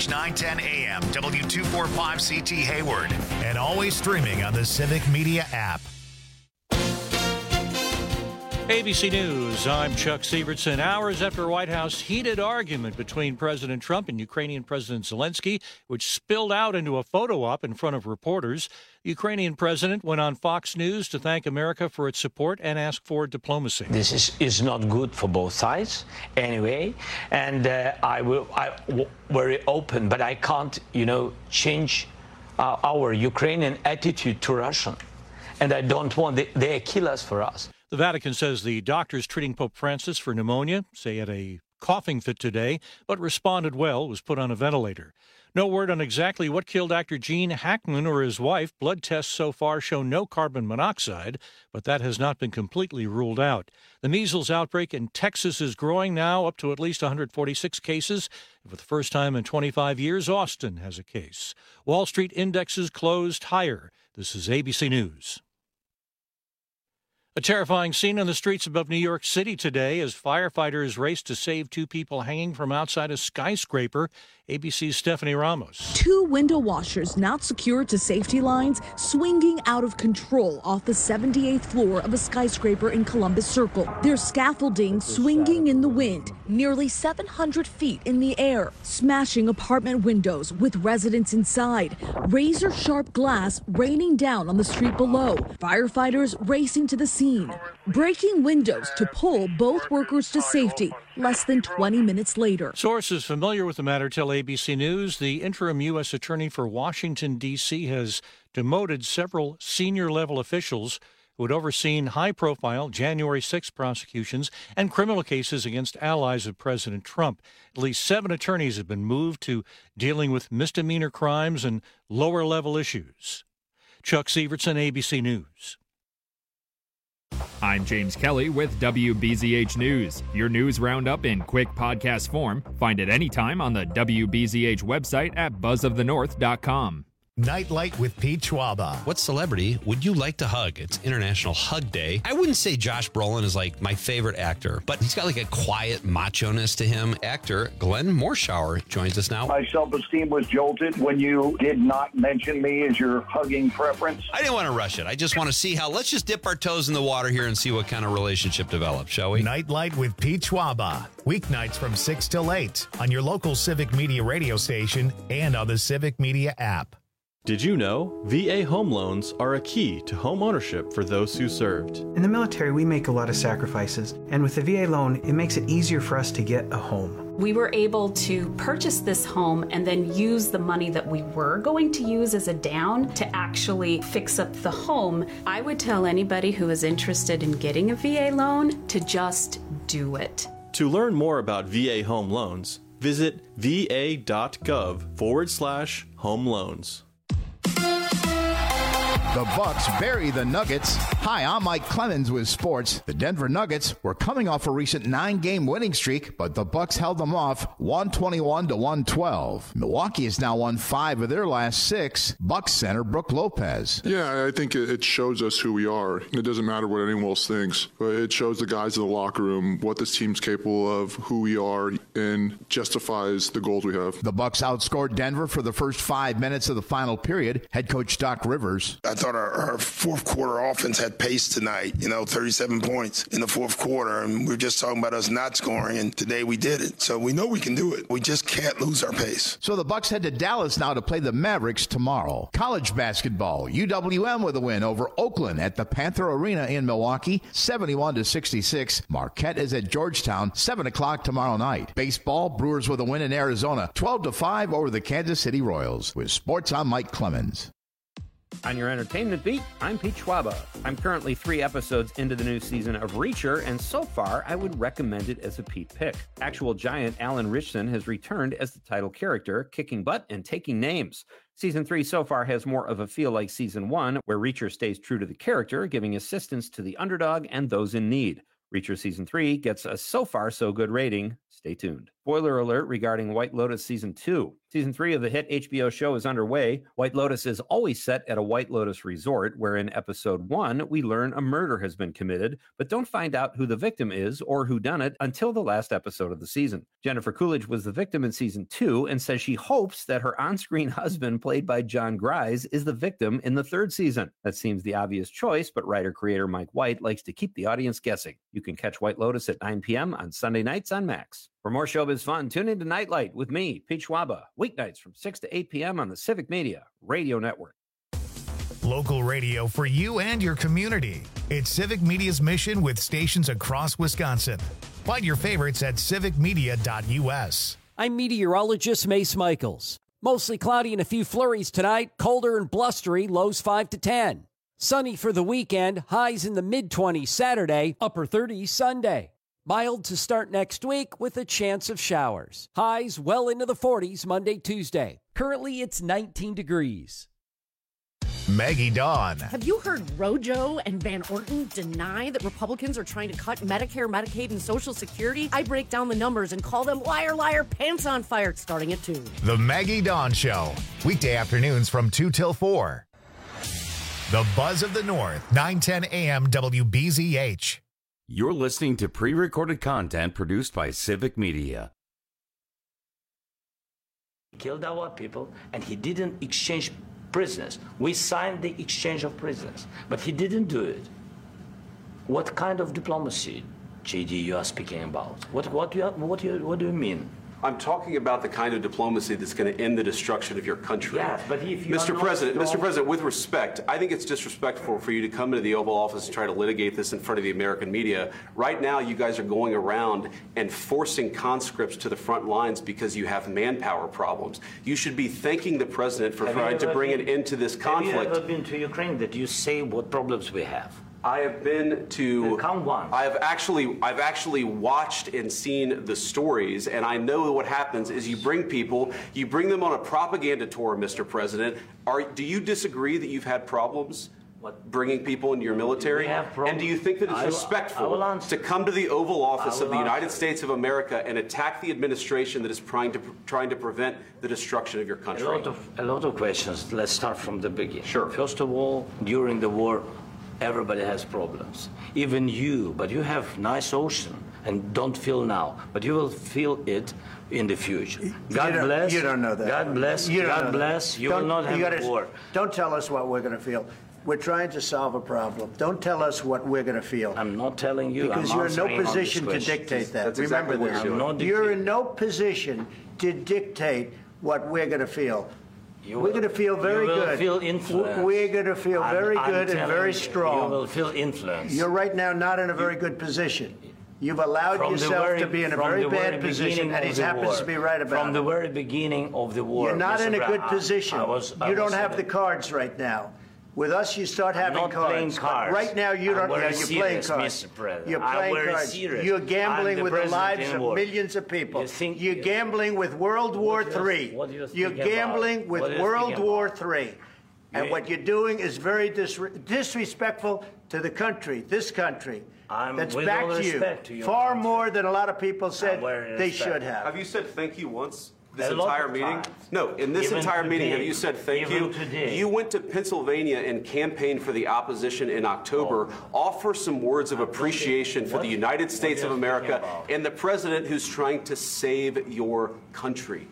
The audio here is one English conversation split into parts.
News 910 AM, W245CT Hayward, and always streaming on the Civic Media app. ABC News, I'm Chuck Sievertson. Hours after a White House heated argument between President Trump and Ukrainian President Zelensky, which spilled out into a photo op in front of reporters, the Ukrainian president went on Fox News to thank America for its support and ask for diplomacy. This is not good for both sides anyway, and I'm very open, but I can't, change our Ukrainian attitude to Russia, and I don't want they kill us for us. The Vatican says the doctors treating Pope Francis for pneumonia say he had a coughing fit today, but responded well, was put on a ventilator. No word on exactly what killed actor Gene Hackman or his wife. Blood tests so far show no carbon monoxide, but that has not been completely ruled out. The measles outbreak in Texas is growing now, up to at least 146 cases. For the first time in 25 years, Austin has a case. Wall Street indexes closed higher. This is ABC News. A terrifying scene on the streets above New York City today as firefighters raced to save two people hanging from outside a skyscraper. ABC's Stephanie Ramos. Two window washers not secured to safety lines swinging out of control off the 78th floor of a skyscraper in Columbus Circle. Their scaffolding swinging in the wind, nearly 700 feet in the air, smashing apartment windows with residents inside. Razor-sharp glass raining down on the street below. Firefighters racing to the scene, breaking windows to pull both workers to safety less than 20 minutes later. Sources familiar with the matter tell ABC News the interim U.S. Attorney for Washington, D.C. has demoted several senior-level officials who had overseen high-profile January 6 prosecutions and criminal cases against allies of President Trump. At least 7 attorneys have been moved to dealing with misdemeanor crimes and lower-level issues. Chuck Sievertson, ABC News. I'm James Kelly with WBZH News. Your news roundup in quick podcast form. Find it anytime on the WBZH website at buzzofthenorth.com. Nightlight with Pete Schwaba. What celebrity would you like to hug? It's International Hug Day. I wouldn't say Josh Brolin is like my favorite actor, but he's got like a quiet macho-ness to him. Actor Glenn Morshower joins us now. My self-esteem was jolted when you did not mention me as your hugging preference. I didn't want to rush it. I just want to see let's just dip our toes in the water here and see what kind of relationship develops, shall we? Nightlight with Pete Schwaba. Weeknights from 6 till 8 on your local Civic Media radio station and on the Civic Media app. Did you know VA home loans are a key to home ownership for those who served? In the military, we make a lot of sacrifices, and with the VA loan, it makes it easier for us to get a home. We were able to purchase this home and then use the money that we were going to use as a down to actually fix up the home. I would tell anybody who is interested in getting a VA loan to just do it. To learn more about VA home loans, visit va.gov/home loans. The Bucks bury the Nuggets. Hi, I'm Mike Clemens with sports. The Denver Nuggets were coming off a recent 9-game winning streak, but the Bucks held them off 121-112. Milwaukee has now won 5 of their last 6. Bucks center Brook Lopez. Yeah, I think it shows us who we are. It doesn't matter what anyone else thinks, but it shows the guys in the locker room what this team's capable of, who we are, and justifies the goals we have. The Bucks outscored Denver for the first 5 minutes of the final period. Head coach Doc Rivers. I thought our fourth quarter offense had pace tonight, 37 points in the fourth quarter, and we're just talking about us not scoring, and today we did it. So we know we can do it. We just can't lose our pace. So the Bucks head to Dallas now to play the Mavericks tomorrow. College basketball, UWM with a win over Oakland at the Panther Arena in Milwaukee, 71-66. Marquette is at Georgetown, 7 o'clock tomorrow night. Baseball, Brewers with a win in Arizona, 12-5 over the Kansas City Royals. With sports, I'm Mike Clemens. On your entertainment beat, I'm Pete Schwaba. I'm currently 3 episodes into the new season of Reacher, and so far, I would recommend it as a Pete pick. Actual giant Alan Ritchson has returned as the title character, kicking butt and taking names. Season 3 so far has more of a feel like Season 1, where Reacher stays true to the character, giving assistance to the underdog and those in need. Reacher Season 3 gets a so far so good rating. Stay tuned. Spoiler alert regarding White Lotus Season 2. Season 3 of the hit HBO show is underway. White Lotus is always set at a White Lotus resort, where in episode 1, we learn a murder has been committed, but don't find out who the victim is or who done it until the last episode of the season. Jennifer Coolidge was the victim in Season 2 and says she hopes that her on-screen husband, played by John Grise, is the victim in the 3rd season. That seems the obvious choice, but writer-creator Mike White likes to keep the audience guessing. You can catch White Lotus at 9 p.m. on Sunday nights on Max. For more showbiz fun, tune into Nightlight with me, Pete Schwaba, weeknights from 6 to 8 p.m. on the Civic Media Radio Network. Local radio for you and your community. It's Civic Media's mission with stations across Wisconsin. Find your favorites at civicmedia.us. I'm meteorologist Mace Michaels. Mostly cloudy and a few flurries tonight, colder and blustery, lows 5 to 10. Sunny for the weekend, highs in the mid-20s Saturday, upper 30s Sunday. Mild to start next week with a chance of showers. Highs well into the 40s Monday, Tuesday. Currently, it's 19 degrees. Maggie Dawn. Have you heard Rojo and Van Orton deny that Republicans are trying to cut Medicare, Medicaid, and Social Security? I break down the numbers and call them liar, liar, pants on fire, starting at 2. The Maggie Dawn Show. Weekday afternoons from 2 till 4. The Buzz of the North, 910 AM WBZH. You're listening to pre-recorded content produced by Civic Media. He killed our people, and he didn't exchange prisoners. We signed the exchange of prisoners, but he didn't do it. What kind of diplomacy, JD, you are speaking about? What do you mean? I'm talking about the kind of diplomacy that's going to end the destruction of your country. Yes, but if you Mr. President, with respect, I think it's disrespectful for you to come into the Oval Office and try to litigate this in front of the American media. Right now, you guys are going around and forcing conscripts to the front lines because you have manpower problems. You should be thanking the president for trying to bring an end to this conflict. Have you ever been to Ukraine that you say what problems we have? I have been to. Count one. I've actually watched and seen the stories, and I know what happens is you bring them on a propaganda tour, Mr. President. Do you disagree that you've had problems bringing people into your military? And do you think that it's respectful to come to the Oval Office of the United States of America and attack the administration that is trying to prevent the destruction of your country? A lot of questions. Let's start from the beginning. Sure. First of all, during the war, everybody has problems. Even you, but you have nice ocean and don't feel now, but you will feel it in the future. God bless. You don't know that. God bless. God bless. You will not have a war. Don't tell us what we're going to feel. We're trying to solve a problem. Don't tell us what we're going to feel. I'm not telling you. Because you're in no position to dictate that. Remember this. You're in no position to dictate what we're going to feel. We're going to feel very good. You will feel influence. We're going to feel very good and very strong. You will feel influence. You're right now not in a very good position. You've allowed yourself to be in a very bad position, and he happens to be right about it. From the very beginning of the war. You're not in a good position. You don't have the cards right now. With us, you start having cards. I'm not playing cards. Right now, you don't. You're playing cards. Mr. President. You're playing cards. Serious. You're gambling with the lives of millions of people. You're gambling with World War III. You're gambling with World War III. And what you're doing is very disrespectful to the country, this country. That's back to you. Far more than a lot of people said they should have. Have you said thank you once? This entire meeting? No, in this entire meeting, have you said thank you? You went to Pennsylvania and campaigned for the opposition in October. Offer some words of appreciation for the United States of America and the president who's trying to save your country.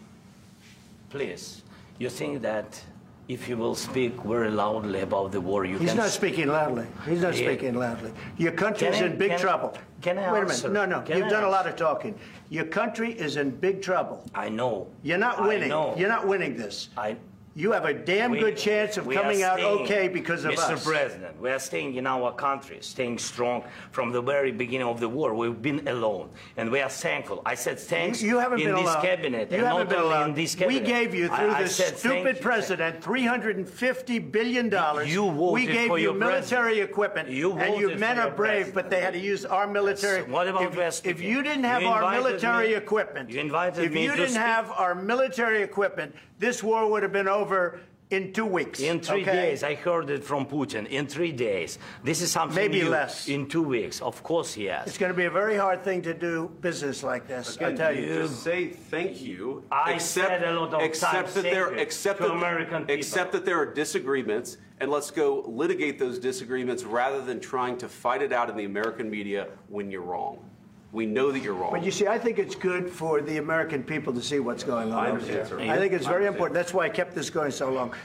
Please, you think that if you will speak very loudly about the war, you can... He's not speaking loudly. He's not speaking loudly. Your country is in big trouble. Can I Wait a minute. No. You've done a lot of talking. Your country is in big trouble. I know. You're not winning. You're not winning this. You have a damn good chance of coming out okay because of us. Mr. President, we are staying in our country, staying strong from the very beginning of the war. We've been alone, and we are thankful. I said thanks you haven't in been this alone. cabinet, you and haven't not been only alone. in this cabinet. We gave you, through this stupid president, $350 billion. We gave you military equipment, and your men are brave, but they had to use our military. What about if you didn't have our military equipment, if you didn't have our military equipment, this war would have been over In 2 weeks. In 3 days. I heard it from Putin. In 3 days. This is something maybe new. less. In 2 weeks. Of course, yes. It's going to be a very hard thing to do business like this. Again, I tell you. Just say thank you. I said a lot of accept that there, accept to that, American people. accept that there are disagreements, and let's go litigate those disagreements rather than trying to fight it out in the American media when you're wrong. We know that you're wrong. But you see, I think it's good for the American people to see what's going on over there. I think it's very important. That's why I kept this going so long.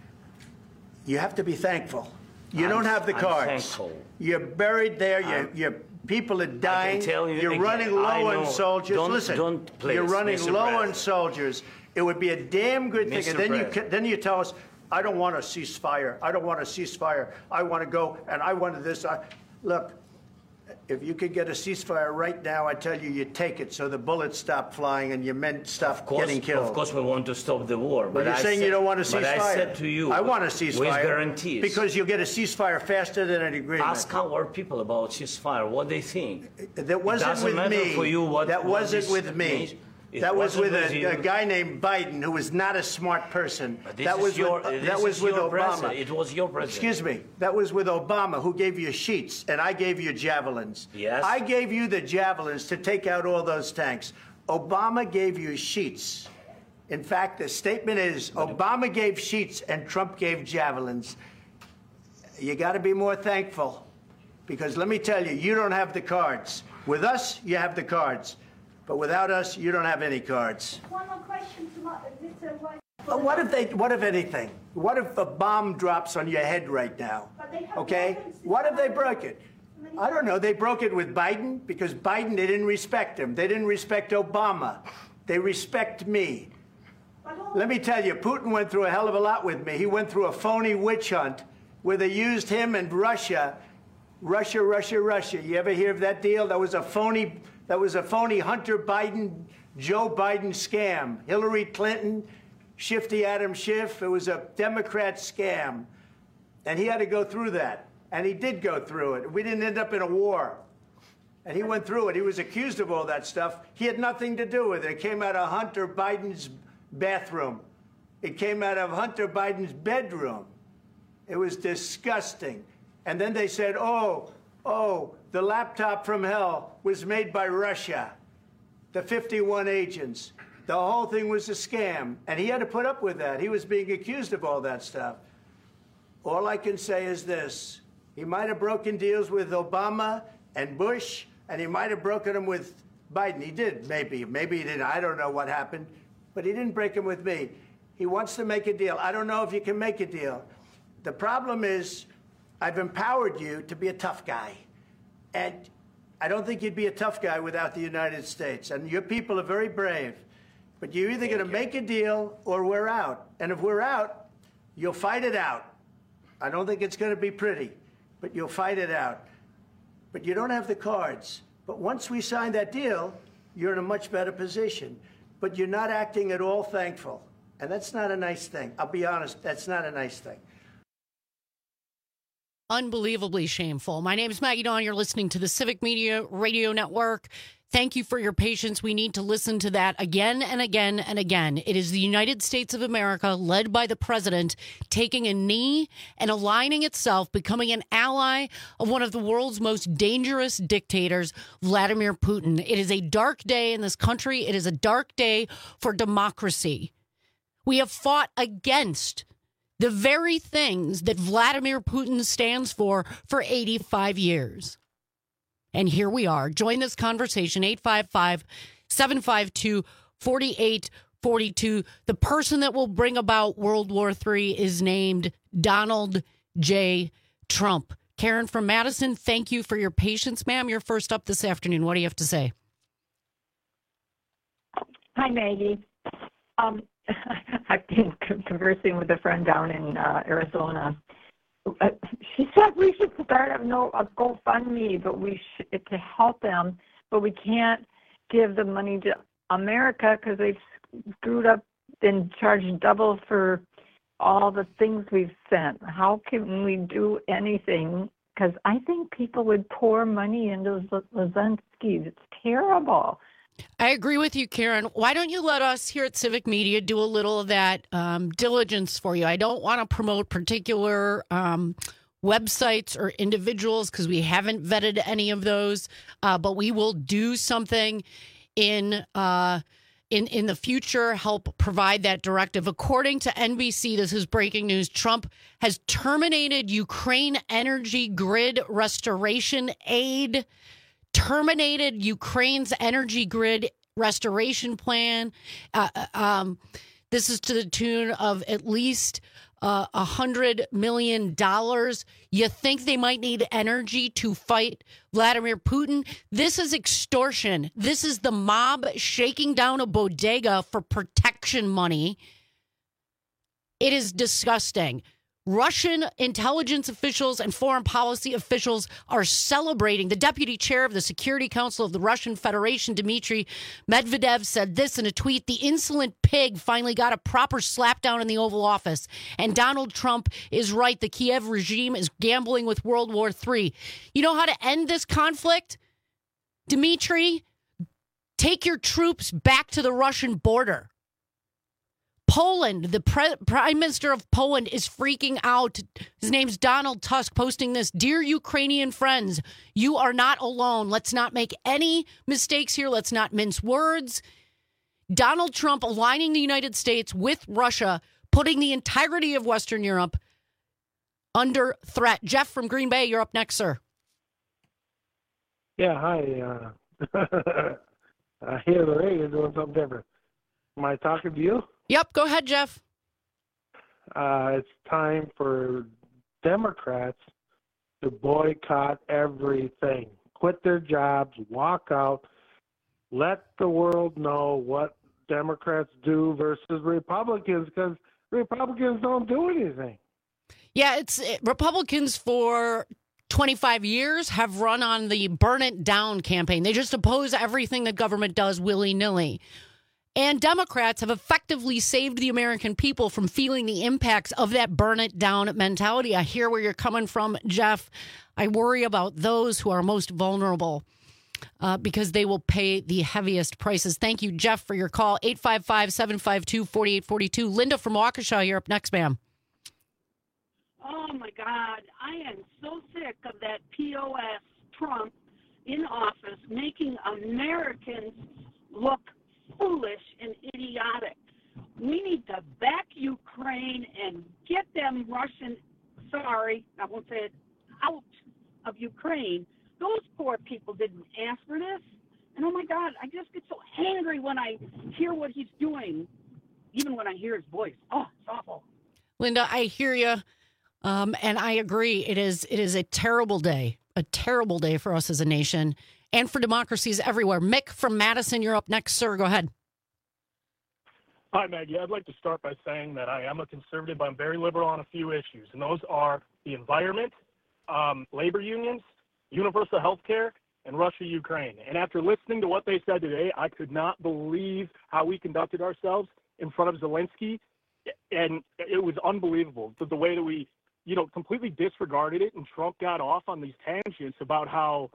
You have to be thankful. You don't have the cards. Thankful. You're buried there. Your people are dying. I can tell you you're again, running low on soldiers. Listen, you're running Mr. low President. on soldiers. It would be a damn good thing. Mr. And then you tell us, I don't want a ceasefire. I don't want a ceasefire. I want to go, and I wanted this. Look, if you could get a ceasefire right now, I tell you, you take it so the bullets stop flying and your men stop getting killed. Of course, we want to stop the war. But you're saying you don't want a ceasefire. But I said to you, I want a ceasefire. With guarantees. Because you'll get a ceasefire faster than an agreement. Ask our people about ceasefire, what they think. That wasn't with me. For you what, that what wasn't this with me. means. That was with a guy named Biden, who was not a smart person. That was with Obama. It was your president. Excuse me. That was with Obama, who gave you sheets, and I gave you javelins. Yes. I gave you the javelins to take out all those tanks. Obama gave you sheets. In fact, the statement is Obama gave sheets and Trump gave javelins. You got to be more thankful, because let me tell you, you don't have the cards. With us, you have the cards. But without us, you don't have any cards. One more question to Mr. White. But what if anything? What if a bomb drops on your head right now? Okay? What if they broke it? I don't know. They broke it with Biden because Biden, they didn't respect him. They didn't respect Obama. They respect me. Let me tell you, Putin went through a hell of a lot with me. He went through a phony witch hunt where they used him and Russia. Russia. You ever hear of that deal? That was a phony Hunter Biden, Joe Biden scam. Hillary Clinton, Shifty Adam Schiff. It was a Democrat scam. And he had to go through that. And he did go through it. We didn't end up in a war. And he went through it. He was accused of all that stuff. He had nothing to do with it. It came out of Hunter Biden's bathroom. It came out of Hunter Biden's bedroom. It was disgusting. And then they said, oh, the laptop from hell was made by Russia, the 51 agents. The whole thing was a scam, and he had to put up with that. He was being accused of all that stuff. All I can say is this. He might have broken deals with Obama and Bush, and he might have broken them with Biden. He did, maybe. Maybe he didn't. I don't know what happened, but he didn't break them with me. He wants to make a deal. I don't know if you can make a deal. The problem is I've empowered you to be a tough guy. And I don't think you'd be a tough guy without the United States. And your people are very brave. But you're either going to make a deal or we're out. And if we're out, you'll fight it out. I don't think it's going to be pretty, but you'll fight it out. But you don't have the cards. But once we sign that deal, you're in a much better position. But you're not acting at all thankful. And that's not a nice thing. I'll be honest, that's not a nice thing. Unbelievably shameful. My name is Maggie Dawn. You're listening to the Civic Media Radio Network. Thank you for your patience. We need to listen to that again and again and again. It is the United States of America, led by the president, taking a knee and aligning itself, becoming an ally of one of the world's most dangerous dictators, Vladimir Putin. It is a dark day in this country. It is a dark day for democracy. We have fought against the very things that Vladimir Putin stands for 85 years. And here we are. Join this conversation, 855-752-4842. The person that will bring about World War III is named Donald J. Trump. Karen from Madison, thank you for your patience, ma'am. You're first up this afternoon. What do you have to say? Hi, Maggie. I've been conversing with a friend down in Arizona. She said we should start a GoFundMe, but to help them, but we can't give the money to America because they've screwed up and charged double for all the things we've sent. How can we do anything? Because I think people would pour money into Zelensky. It's terrible. I agree with you, Karen. Why don't you let us here at Civic Media do a little of that diligence for you? I don't want to promote particular websites or individuals because we haven't vetted any of those, but we will do something in the future, help provide that directive. According to NBC, this is breaking news, Trump has terminated Ukraine energy grid restoration aid, terminated Ukraine's energy grid restoration plan. This is to the tune of at least $100 million. You think they might need energy to fight Vladimir Putin? This is extortion. This is the mob shaking down a bodega for protection money. It is disgusting. Russian intelligence officials and foreign policy officials are celebrating. The deputy chair of the Security Council of the Russian Federation, Dmitry Medvedev, said this in a tweet: "The insolent pig finally got a proper slapdown in the Oval Office. And Donald Trump is right. The Kiev regime is gambling with World War III." You know how to end this conflict, Dmitry? Take your troops back to the Russian border. Poland, the Prime Minister of Poland is freaking out. His name's Donald Tusk, posting this: "Dear Ukrainian friends, you are not alone. Let's not make any mistakes here. Let's not mince words." Donald Trump aligning the United States with Russia, putting the entirety of Western Europe under threat. Jeff from Green Bay, you're up next, sir. Yeah, hi. I hear the radio doing something different. Am I talking to you? Yep, go ahead, Jeff. It's time for Democrats to boycott everything. Quit their jobs, walk out, let the world know what Democrats do versus Republicans, because Republicans don't do anything. Yeah, Republicans for 25 years have run on the burn it down campaign. They just oppose everything the government does willy-nilly. And Democrats have effectively saved the American people from feeling the impacts of that burn it down mentality. I hear where you're coming from, Jeff. I worry about those who are most vulnerable because they will pay the heaviest prices. Thank you, Jeff, for your call. 855-752-4842. Linda from Waukesha, you're up next, ma'am. Oh, my God. I am so sick of that POS Trump in office making Americans look foolish and idiotic. We need to back Ukraine and get them I won't say it, out of Ukraine. Those poor people didn't ask for this. And oh my God, I just get so angry when I hear what he's doing, even when I hear his voice. Oh, it's awful. Linda, I hear you. And I agree. It is a terrible day for us as a nation and for democracies everywhere. Mick from Madison, you're up next, sir. Go ahead. Hi, Maggie. I'd like to start by saying that I am a conservative, but I'm very liberal on a few issues, and those are the environment, labor unions, universal health care, and Russia-Ukraine. And after listening to what they said today, I could not believe how we conducted ourselves in front of Zelensky, and it was unbelievable, the way that we, completely disregarded it, and Trump got off on these tangents about how,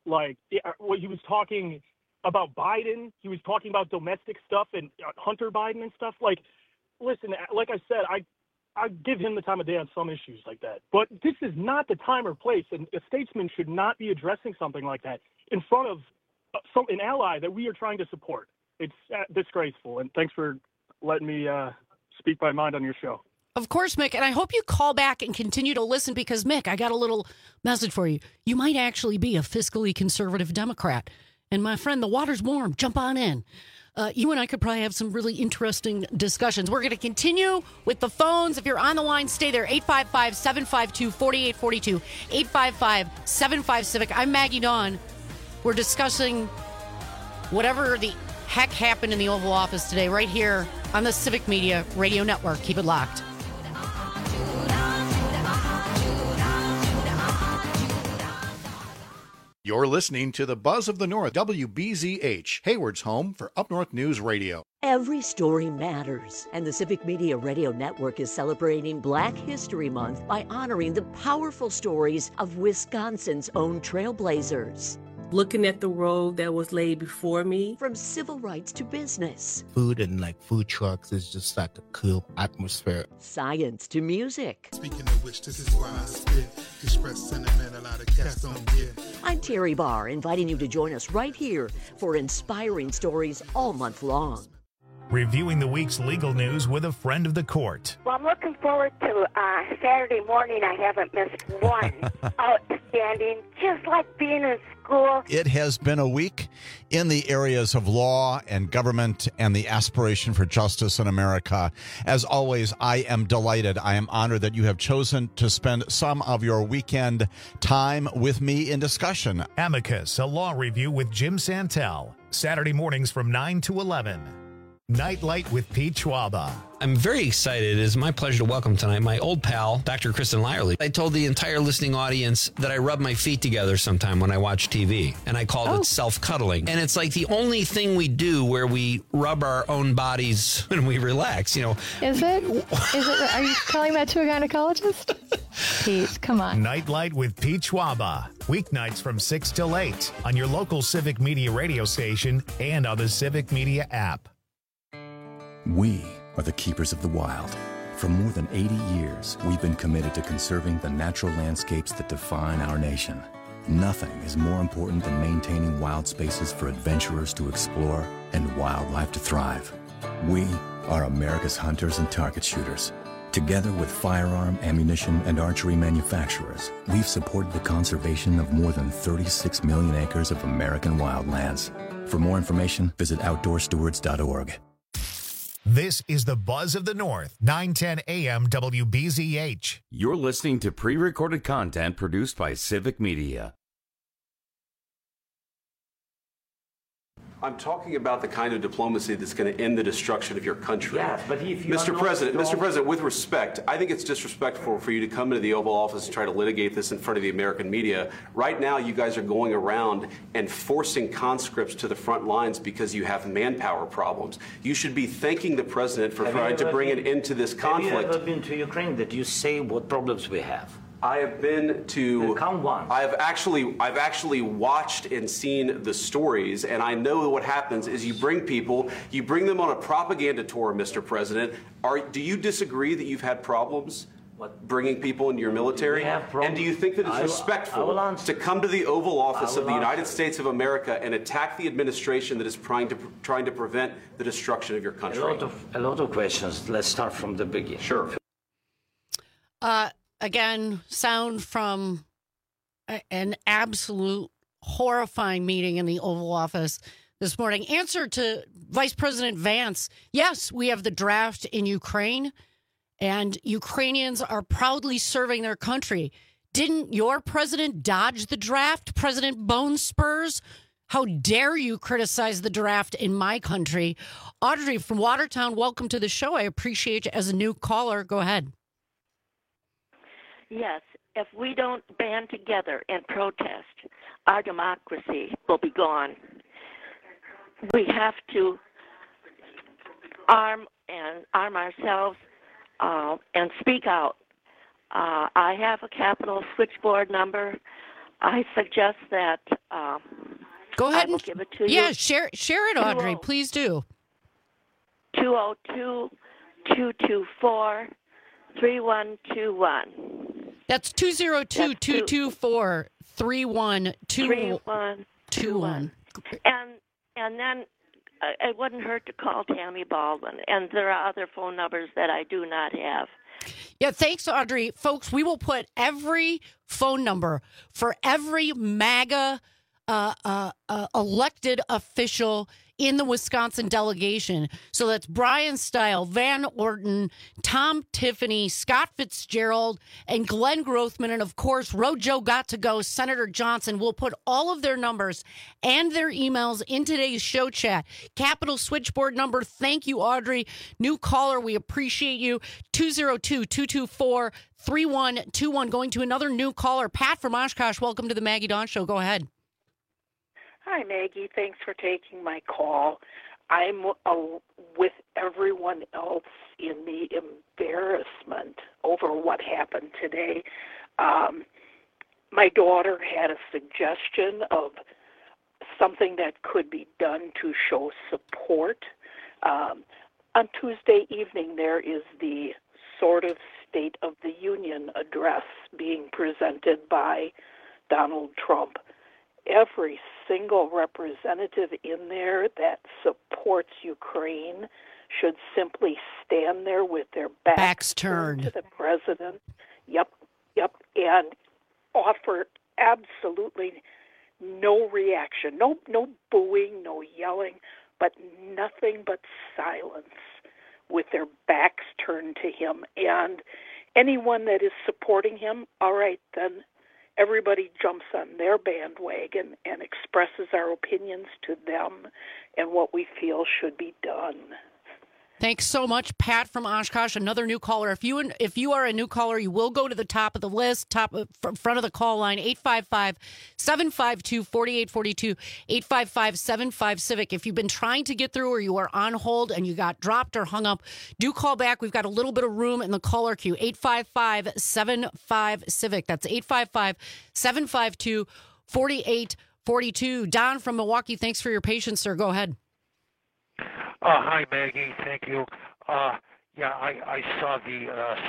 he was talking about Biden. He was talking about domestic stuff and Hunter Biden and stuff. Listen, like I said, I give him the time of day on some issues like that. But this is not the time or place, and a statesman should not be addressing something like that in front of an ally that we are trying to support. It's disgraceful, and thanks for letting me speak my mind on your show. Of course, Mick, and I hope you call back and continue to listen because, Mick, I got a little message for you. You might actually be a fiscally conservative Democrat. And my friend, the water's warm. Jump on in. You and I could probably have some really interesting discussions. We're going to continue with the phones. If you're on the line, stay there. 855-752-4842. 855-75-CIVIC. I'm Maggie Dawn. We're discussing whatever the heck happened in the Oval Office today right here on the Civic Media Radio Network. Keep it locked. You're listening to the Buzz of the North, WBZH, Hayward's home for Up North News Radio. Every story matters, and the Civic Media Radio Network is celebrating Black History Month by honoring the powerful stories of Wisconsin's own trailblazers. looking at the road that was laid before me. From civil rights to business. Food and like food trucks is just like a cool atmosphere. Science to music. Speaking of which, this is why I spit. Express sentiment a lot of cats don't get. I'm Terry Barr, inviting you to join us right here for inspiring stories all month long. Reviewing the week's legal news with a friend of the court. Well, I'm looking forward to Saturday morning. I haven't missed one. Outstanding, just like being in school. It has been a week in the areas of law and government and the aspiration for justice in America. As always, I am delighted. I am honored that you have chosen to spend some of your weekend time with me in discussion. Amicus, a law review with Jim Santel. Saturday mornings from 9 to 11. Nightlight with Pete Schwaba. I'm very excited. It is my pleasure to welcome tonight my old pal, Dr. Kristen Lyerly. I told the entire listening audience that I rub my feet together sometime when I watch TV, and I called it self-cuddling. And it's like the only thing we do where we rub our own bodies when we relax, you know. Is it? Are you telling that to a gynecologist? Pete, come on. Nightlight with Pete Schwaba. Weeknights from 6 till 8 on your local Civic Media radio station and on the Civic Media app. We are the keepers of the wild. For more than 80 years, we've been committed to conserving the natural landscapes that define our nation. Nothing is more important than maintaining wild spaces for adventurers to explore and wildlife to thrive. We are America's hunters and target shooters. Together with firearm, ammunition, and archery manufacturers, we've supported the conservation of more than 36 million acres of American wildlands. For more information, visit OutdoorStewards.org. This is the Buzz of the North, 910 AM WBZH. You're listening to pre-recorded content produced by Civic Media. I'm talking about the kind of diplomacy that's going to end the destruction of your country. Yes, but if you Mr. President, with respect, I think it's disrespectful for you to come into the Oval Office and try to litigate this in front of the American media. Right now, you guys are going around and forcing conscripts to the front lines because you have manpower problems. You should be thanking the President for trying to bring an end to this conflict. Have you ever been to Ukraine that you say what problems we have? I have been to. Count one. I've actually watched and seen the stories, and I know what happens is you bring them on a propaganda tour, Mr. President. Do you disagree that you've had problems bringing people into your military? And do you think that it's respectful to come to the Oval Office of the United States of America and attack the administration that is trying to prevent the destruction of your country? A lot of questions. Let's start from the beginning. Sure. Again, sound from an absolute horrifying meeting in the Oval Office this morning. Answer to Vice President Vance. Yes, we have the draft in Ukraine, and Ukrainians are proudly serving their country. Didn't your president dodge the draft, President Bone Spurs? How dare you criticize the draft in my country? Audrey from Watertown, welcome to the show. I appreciate you as a new caller. Go ahead. Yes, if we don't band together and protest, our democracy will be gone. We have to arm ourselves and speak out. I have a Capitol switchboard number. I suggest that go ahead I will give it to you. Yeah, share it, Audrey. Please do. 202-224-3121. That's 202-224-3121. And then it wouldn't hurt to call Tammy Baldwin. And there are other phone numbers that I do not have. Yeah, thanks, Audrey. Folks, we will put every phone number for every MAGA elected official in the Wisconsin delegation. So that's Brian Stile, Van Orton, Tom Tiffany, Scott Fitzgerald, and Glenn Grothman. And of course, Rojo got to go, Senator Johnson. We'll put all of their numbers and their emails in today's show chat. Capitol switchboard number. Thank you, Audrey. New caller, we appreciate you. 202-224-3121. Going to another new caller. Pat from Oshkosh, welcome to the Maggie Dawn Show. Go ahead. Hi, Maggie. Thanks for taking my call. I'm with everyone else in the embarrassment over what happened today. My daughter had a suggestion of something that could be done to show support. On Tuesday evening, there is the sort of State of the Union address being presented by Donald Trump. Every single representative in there that supports Ukraine should simply stand there with their backs turned to the president. Yep, and offer absolutely no reaction, no booing, no yelling, but nothing but silence with their backs turned to him. And anyone that is supporting him, all right, then everybody jumps on their bandwagon and expresses our opinions to them and what we feel should be done. Thanks so much, Pat from Oshkosh. Another new caller. If you are a new caller, you will go to the top of the list, front of the call line, 855-752-4842, 855-75-CIVIC. If you've been trying to get through or you are on hold and you got dropped or hung up, do call back. We've got a little bit of room in the caller queue, 855-75-CIVIC. That's 855-752-4842. Don from Milwaukee, thanks for your patience, sir. Go ahead. Hi, Maggie. Thank you. I saw the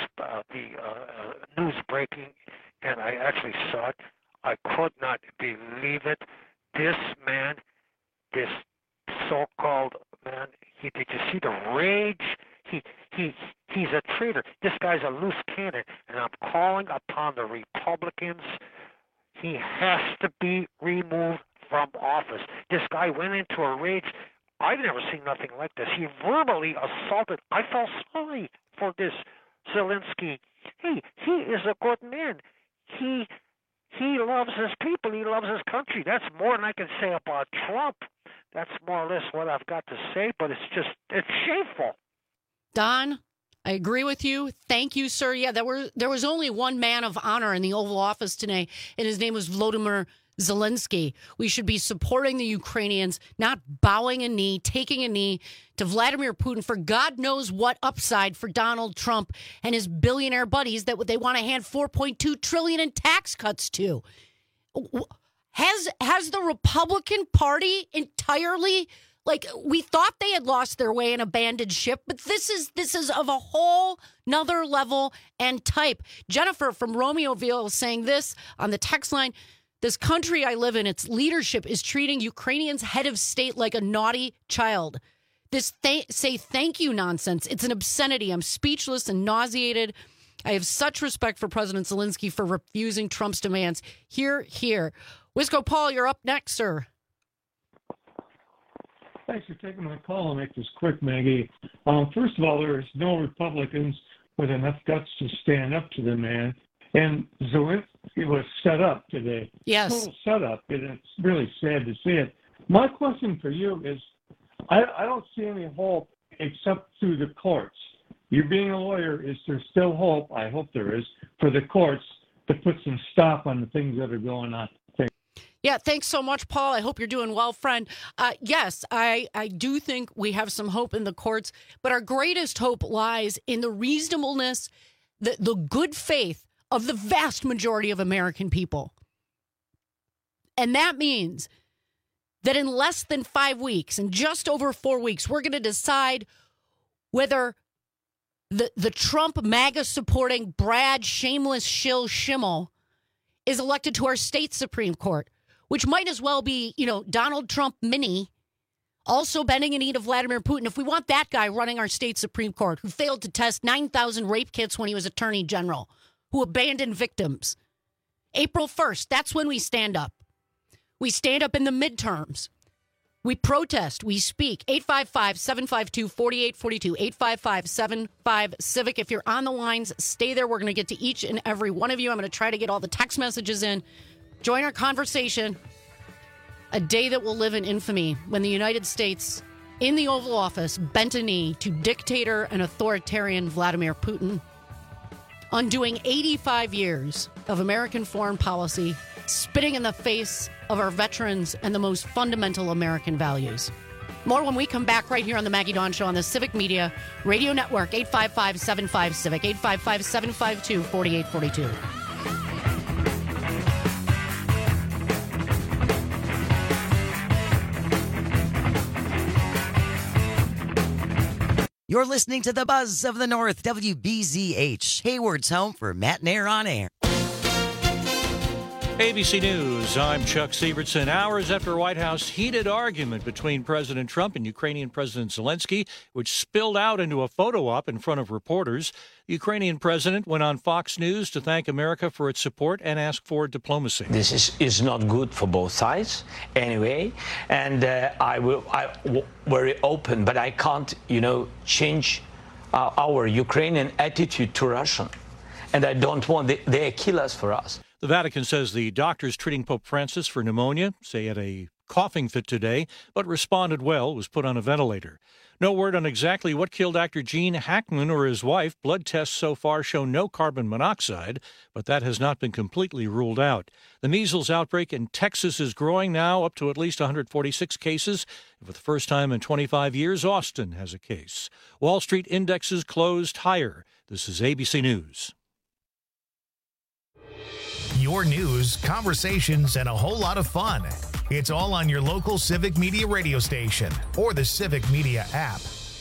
news breaking, and I actually saw it. I could not believe it. This man, this so-called man, did you see the rage? He's a traitor. This guy's a loose cannon, and I'm calling upon the Republicans. He has to be removed from office. This guy went into a rage. I've never seen nothing like this. He verbally assaulted. I felt sorry for this Zelensky. He is a good man. He loves his people. He loves his country. That's more than I can say about Trump. That's more or less what I've got to say, but it's shameful. Don, I agree with you. Thank you, sir. Yeah, there was only one man of honor in the Oval Office today, and his name was Volodymyr Zelensky. We should be supporting the Ukrainians, not bowing a knee, taking a knee to Vladimir Putin for God knows what upside for Donald Trump and his billionaire buddies that they want to hand $4.2 trillion in tax cuts to. Has the Republican Party entirely, we thought they had lost their way and abandoned ship, but this is of a whole nother level and type. Jennifer from Romeoville saying this on the text line: this country I live in, its leadership is treating Ukrainians' head of state like a naughty child. This say thank you nonsense. It's an obscenity. I'm speechless and nauseated. I have such respect for President Zelensky for refusing Trump's demands. Here. Wisco Paul, you're up next, sir. Thanks for taking my call. I'll make this quick, Maggie. First of all, there's no Republicans with enough guts to stand up to the man. And Zelensky was set up today. Yes. Total setup. And it's really sad to see it. My question for you is, I don't see any hope except through the courts. You being a lawyer, is there still hope? I hope there is, for the courts to put some stop on the things that are going on. Yeah, thanks so much, Paul. I hope you're doing well, friend. Yes, I do think we have some hope in the courts, but our greatest hope lies in the reasonableness, the good faith of the vast majority of American people. And that means that in less than 5 weeks, in just over 4 weeks, we're going to decide whether the Trump MAGA supporting Brad shameless shill Schimmel is elected to our state Supreme Court, which might as well be, Donald Trump mini, also bending a knee to Vladimir Putin. If we want that guy running our state Supreme Court, who failed to test 9,000 rape kits when he was attorney general, who abandoned victims. April 1st, that's when we stand up. We stand up in the midterms. We protest. We speak. 855-752-4842. 855-75-CIVIC. If you're on the lines, stay there. We're going to get to each and every one of you. I'm going to try to get all the text messages in. Join our conversation. A day that will live in infamy when the United States, in the Oval Office, bent a knee to dictator and authoritarian Vladimir Putin, undoing 85 years of American foreign policy, spitting in the face of our veterans and the most fundamental American values. More when we come back right here on the Maggie Dawn Show on the Civic Media Radio Network, 855-75-CIVIC, 855-752-4842. You're listening to the Buzz of the North, WBZH, Hayward's home for Matt Nair on Air. ABC News, I'm Chuck Sievertson. Hours after a White House heated argument between President Trump and Ukrainian President Zelensky, which spilled out into a photo op in front of reporters, the Ukrainian president went on Fox News to thank America for its support and ask for diplomacy. This is not good for both sides anyway, and I very open, but I can't, change our Ukrainian attitude to Russia, and I don't want they kill us for us. The Vatican says the doctors treating Pope Francis for pneumonia say he had a coughing fit today, but responded well, was put on a ventilator. No word on exactly what killed actor Gene Hackman or his wife. Blood tests so far show no carbon monoxide, but that has not been completely ruled out. The measles outbreak in Texas is growing now, up to at least 146 cases. For the first time in 25 years, Austin has a case. Wall Street indexes closed higher. This is ABC News. Your news, conversations, and a whole lot of fun. It's all on your local Civic Media radio station or the Civic Media app.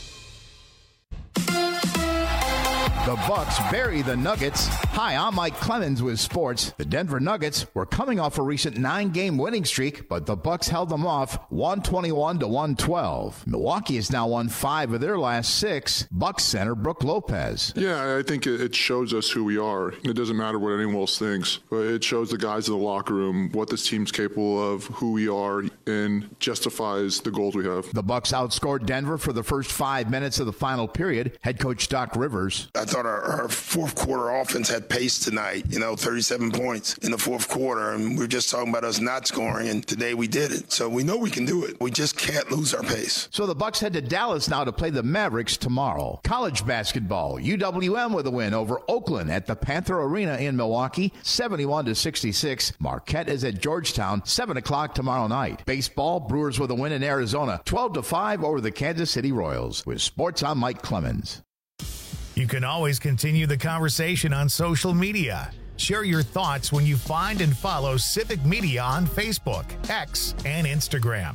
The Bucks bury the Nuggets. Hi, I'm Mike Clemens with sports. The Denver Nuggets were coming off a recent 9-game winning streak, but the Bucks held them off 121-112. Milwaukee has now won 5 of their last 6. Bucks center Brook Lopez. Yeah, I think it shows us who we are. It doesn't matter what anyone else thinks, but it shows the guys in the locker room what this team's capable of, who we are, and justifies the goals we have. The Bucks outscored Denver for the first 5 minutes of the final period. Head coach Doc Rivers. I thought our fourth quarter offense had pace tonight, 37 points in the fourth quarter, and we were just talking about us not scoring, and today we did it. So we know we can do it. We just can't lose our pace. So the Bucks head to Dallas now to play the Mavericks tomorrow. College basketball, UWM with a win over Oakland at the Panther Arena in Milwaukee, 71-66. Marquette is at Georgetown, 7 o'clock tomorrow night. Baseball, Brewers with a win in Arizona, 12-5 over the Kansas City Royals. With sports, I'm Mike Clemens. You can always continue the conversation on social media. Share your thoughts when you find and follow Civic Media on Facebook, X, and Instagram.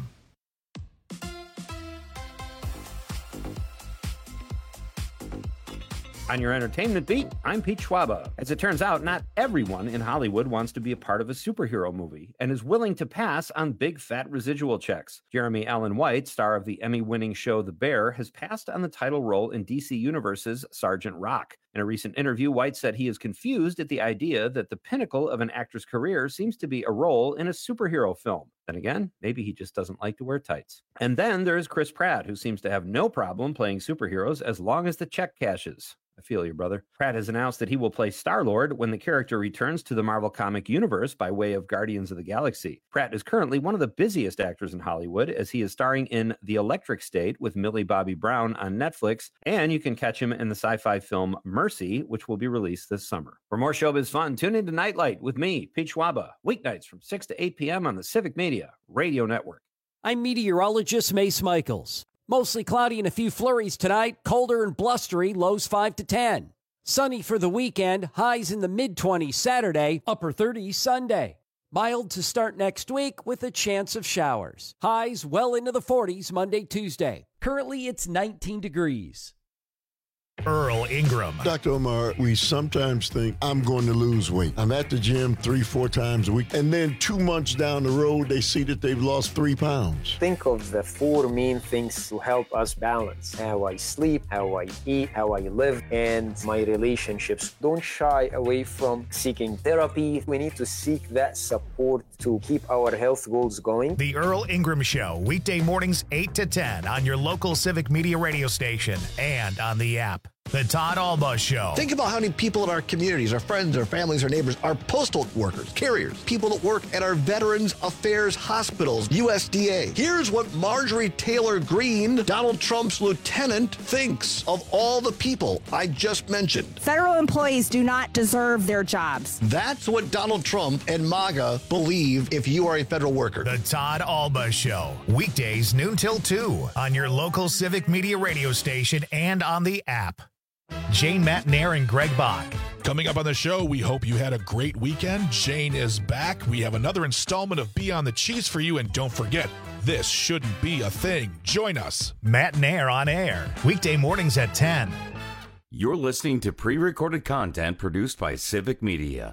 On your entertainment beat, I'm Pete Schwaba. As it turns out, not everyone in Hollywood wants to be a part of a superhero movie and is willing to pass on big fat residual checks. Jeremy Allen White, star of the Emmy-winning show The Bear, has passed on the title role in DC Universe's Sergeant Rock. In a recent interview, White said he is confused at the idea that the pinnacle of an actor's career seems to be a role in a superhero film. Then again, maybe he just doesn't like to wear tights. And then there's Chris Pratt, who seems to have no problem playing superheroes as long as the check cashes. I feel you, brother. Pratt has announced that he will play Star-Lord when the character returns to the Marvel comic universe by way of Guardians of the Galaxy. Pratt is currently one of the busiest actors in Hollywood, as he is starring in The Electric State with Millie Bobby Brown on Netflix, and you can catch him in the sci-fi film Mercy, which will be released this summer. For more showbiz fun, tune into Nightlight with me, Pete Schwaba, weeknights from 6 to 8 p.m. on the Civic Media Radio Network. I'm meteorologist Mace Michaels. Mostly cloudy and a few flurries tonight. Colder and blustery, lows 5 to 10. Sunny for the weekend, highs in the mid-20s Saturday, upper 30s Sunday. Mild to start next week with a chance of showers. Highs well into the 40s Monday, Tuesday. Currently, it's 19 degrees. Earl Ingram. Dr. Omar, we sometimes think I'm going to lose weight. I'm at the gym 3-4 times a week, and then 2 months down the road, they see that they've lost 3 pounds. Think of the 4 main things to help us balance: how I sleep, how I eat, how I live, and my relationships. Don't shy away from seeking therapy. We need to seek that support to keep our health goals going. The Earl Ingram Show, weekday mornings 8 to 10 on your local Civic Media radio station and on the app. The Todd Alba Show. Think about how many people in our communities, our friends, our families, our neighbors, our postal workers, carriers, people that work at our Veterans Affairs hospitals, USDA. Here's what Marjorie Taylor Greene, Donald Trump's lieutenant, thinks of all the people I just mentioned. Federal employees do not deserve their jobs. That's what Donald Trump and MAGA believe if you are a federal worker. The Todd Alba Show. Weekdays noon till 2 on your local Civic Media radio station and on the app. Jane Matt Nair and Greg Bach. Coming up on the show, we hope you had a great weekend. Jane is back. We have another installment of Beyond the Cheese for you. And don't forget, this shouldn't be a thing. Join us. Matt and Air on air. Weekday mornings at 10. You're listening to pre-recorded content produced by Civic Media.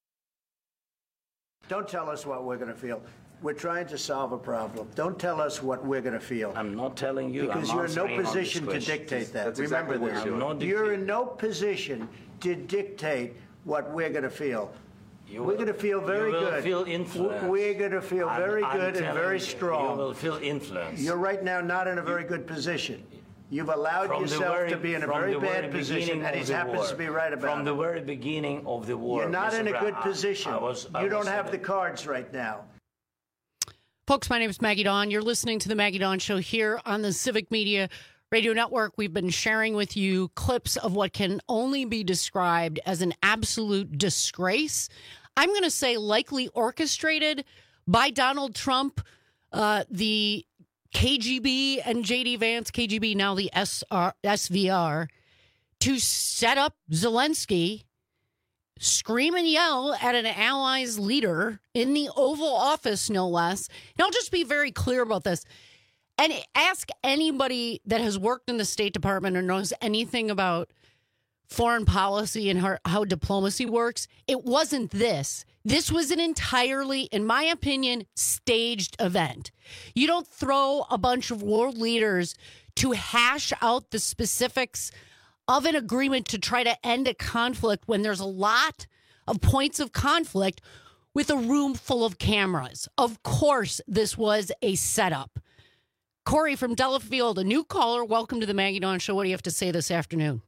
Don't tell us what we're going to feel. We're trying to solve a problem. Don't tell us what we're going to feel. I'm not telling you. Because you're in no position to dictate that. Remember this. You're in no position to dictate what we're going to feel. We're going to feel very good. You will feel influence. We're going to feel very good and very strong. You will feel influence. You're right now not in a very good position. You've allowed yourself to be in a very bad position, and he happens to be right about it. From the very beginning of the war. You're not in a good position. You don't have the cards right now. Folks, my name is Maggie Dawn. You're listening to the Maggie Dawn Show here on the Civic Media Radio Network. We've been sharing with you clips of what can only be described as an absolute disgrace. I'm going to say likely orchestrated by Donald Trump, the KGB and J.D. Vance, KGB, now the SVR, to set up Zelensky, scream and yell at an ally's leader in the Oval Office, no less. And I'll just be very clear about this. And ask anybody that has worked in the State Department or knows anything about foreign policy and how diplomacy works. It wasn't this. This was an entirely, in my opinion, staged event. You don't throw a bunch of world leaders to hash out the specifics of an agreement to try to end a conflict when there's a lot of points of conflict with a room full of cameras. Of course, this was a setup. Corey from Delafield, a new caller. Welcome to the Maggie Dawn Show. What do you have to say this afternoon?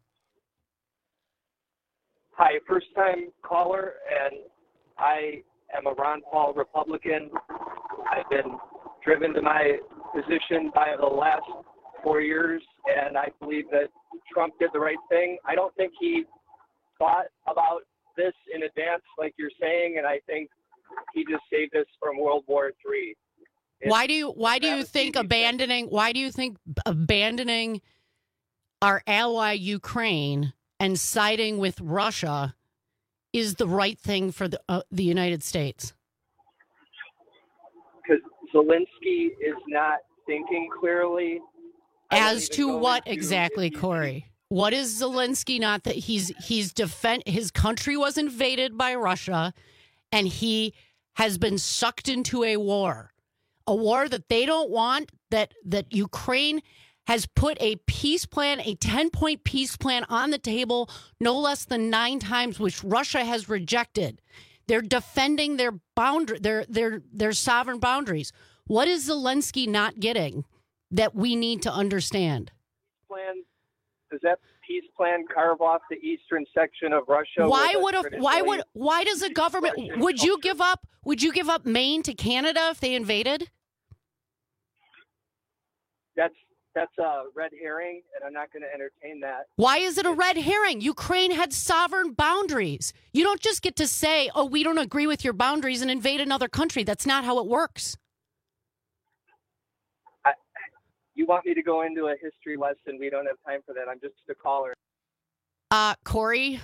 Hi, first-time caller, and I am a Ron Paul Republican. I've been driven to my position by the last 4 years, and I believe that Trump did the right thing. I don't think he thought about this in advance, like you're saying, and I think he just saved us from World War III. Why do you think abandoning our ally Ukraine and siding with Russia is the right thing for the United States? Because Zelensky is not thinking clearly. As to what exactly, Corey? What is Zelensky not that his country was invaded by Russia, and he has been sucked into a war that they don't want, that Ukraine has put a peace plan, a 10-point peace plan on the table, no less than 9 times, which Russia has rejected. They're defending their sovereign boundaries. What is Zelensky not getting that we need to understand? Does that peace plan carve off the eastern section of Russia? Why does a government, would you give up Maine to Canada if they invaded? That's a red herring, and I'm not going to entertain that. Why is it a red herring? Ukraine had sovereign boundaries. You don't just get to say, oh, we don't agree with your boundaries and invade another country. That's not how it works. You want me to go into a history lesson? We don't have time for that. I'm just a caller. Corey,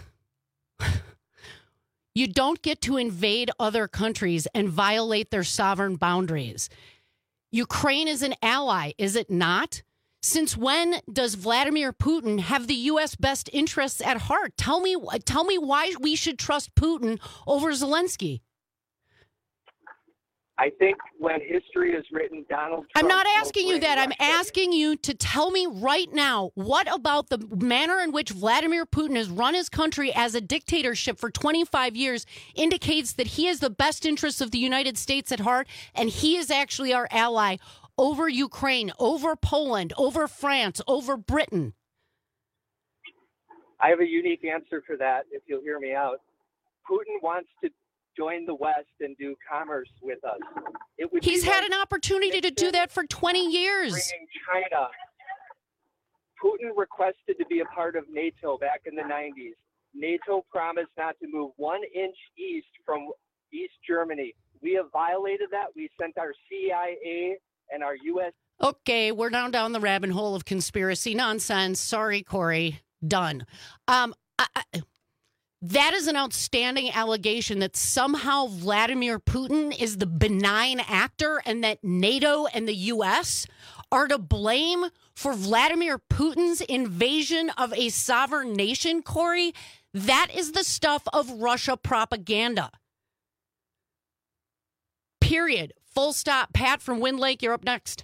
you don't get to invade other countries and violate their sovereign boundaries. Ukraine is an ally, is it not? Since when does Vladimir Putin have the U.S. best interests at heart? Tell me why we should trust Putin over Zelensky. I think when history is written, Donald Trump... I'm not asking you that. I'm asking you to tell me right now, what about the manner in which Vladimir Putin has run his country as a dictatorship for 25 years indicates that he has the best interests of the United States at heart, and he is actually our ally over Ukraine, over Poland, over France, over Britain? I have a unique answer for that, if you'll hear me out. Putin wants to join the West and do commerce with us. He's had an opportunity to do that for 20 years. Bringing China. Putin requested to be a part of NATO back in the 90s. NATO promised not to move 1 inch east from East Germany. We have violated that. We sent our CIA and our U.S. Okay, we're now down the rabbit hole of conspiracy nonsense. Sorry, Corey. Done. That is an outstanding allegation that somehow Vladimir Putin is the benign actor and that NATO and the U.S. are to blame for Vladimir Putin's invasion of a sovereign nation, Corey. That is the stuff of Russia propaganda. Period. Full stop. Pat from Wind Lake, you're up next.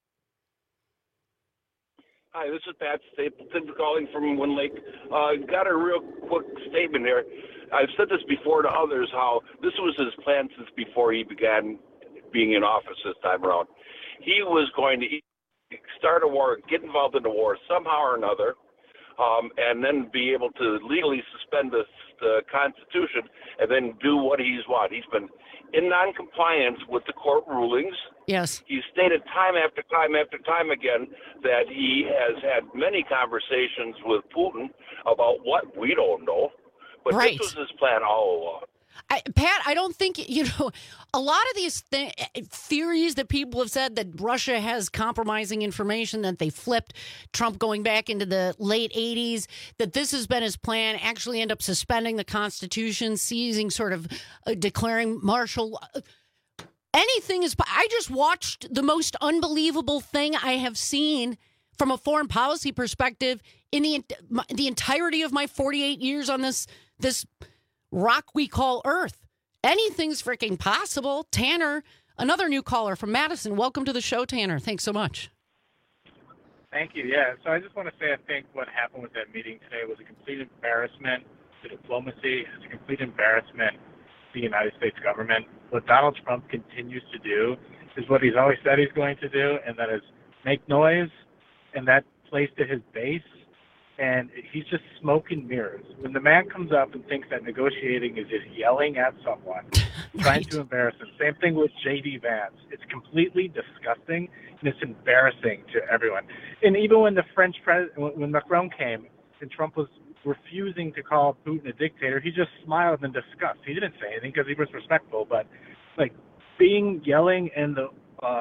Hi, this is Pat Stapleton calling from Wind Lake. Got a real quick statement here. I've said this before to others, how this was his plan since before he began being in office this time around. He was going to start a war, get involved in the war somehow or another, and then be able to legally suspend the Constitution and then do what he's wanted. He's been in noncompliance with the court rulings. Yes. He's stated time after time after time again that he has had many conversations with Putin about what we don't know. But Right. This was his plan all along. Pat, I don't think, a lot of these theories that people have said that Russia has compromising information, that they flipped Trump going back into the late 80s, that this has been his plan, actually end up suspending the Constitution, seizing, sort of declaring martial. Anything is. I just watched the most unbelievable thing I have seen from a foreign policy perspective in the entirety of my 48 years on this rock we call Earth. Anything's freaking possible. Tanner, another new caller from Madison. Welcome to the show, Tanner. Thanks so much. Thank you. Yeah, so I just want to say I think what happened with that meeting today was a complete embarrassment to diplomacy. It's a complete embarrassment to the United States government. What Donald Trump continues to do is what he's always said he's going to do, and that is make noise, and that plays to his base. And he's just smoke and mirrors. When the man comes up and thinks that negotiating is just yelling at someone, trying to embarrass him. Same thing with J.D. Vance. It's completely disgusting, and it's embarrassing to everyone. And even when the French president, when Macron came, and Trump was refusing to call Putin a dictator, he just smiled in disgust. He didn't say anything because he was respectful. But like yelling in the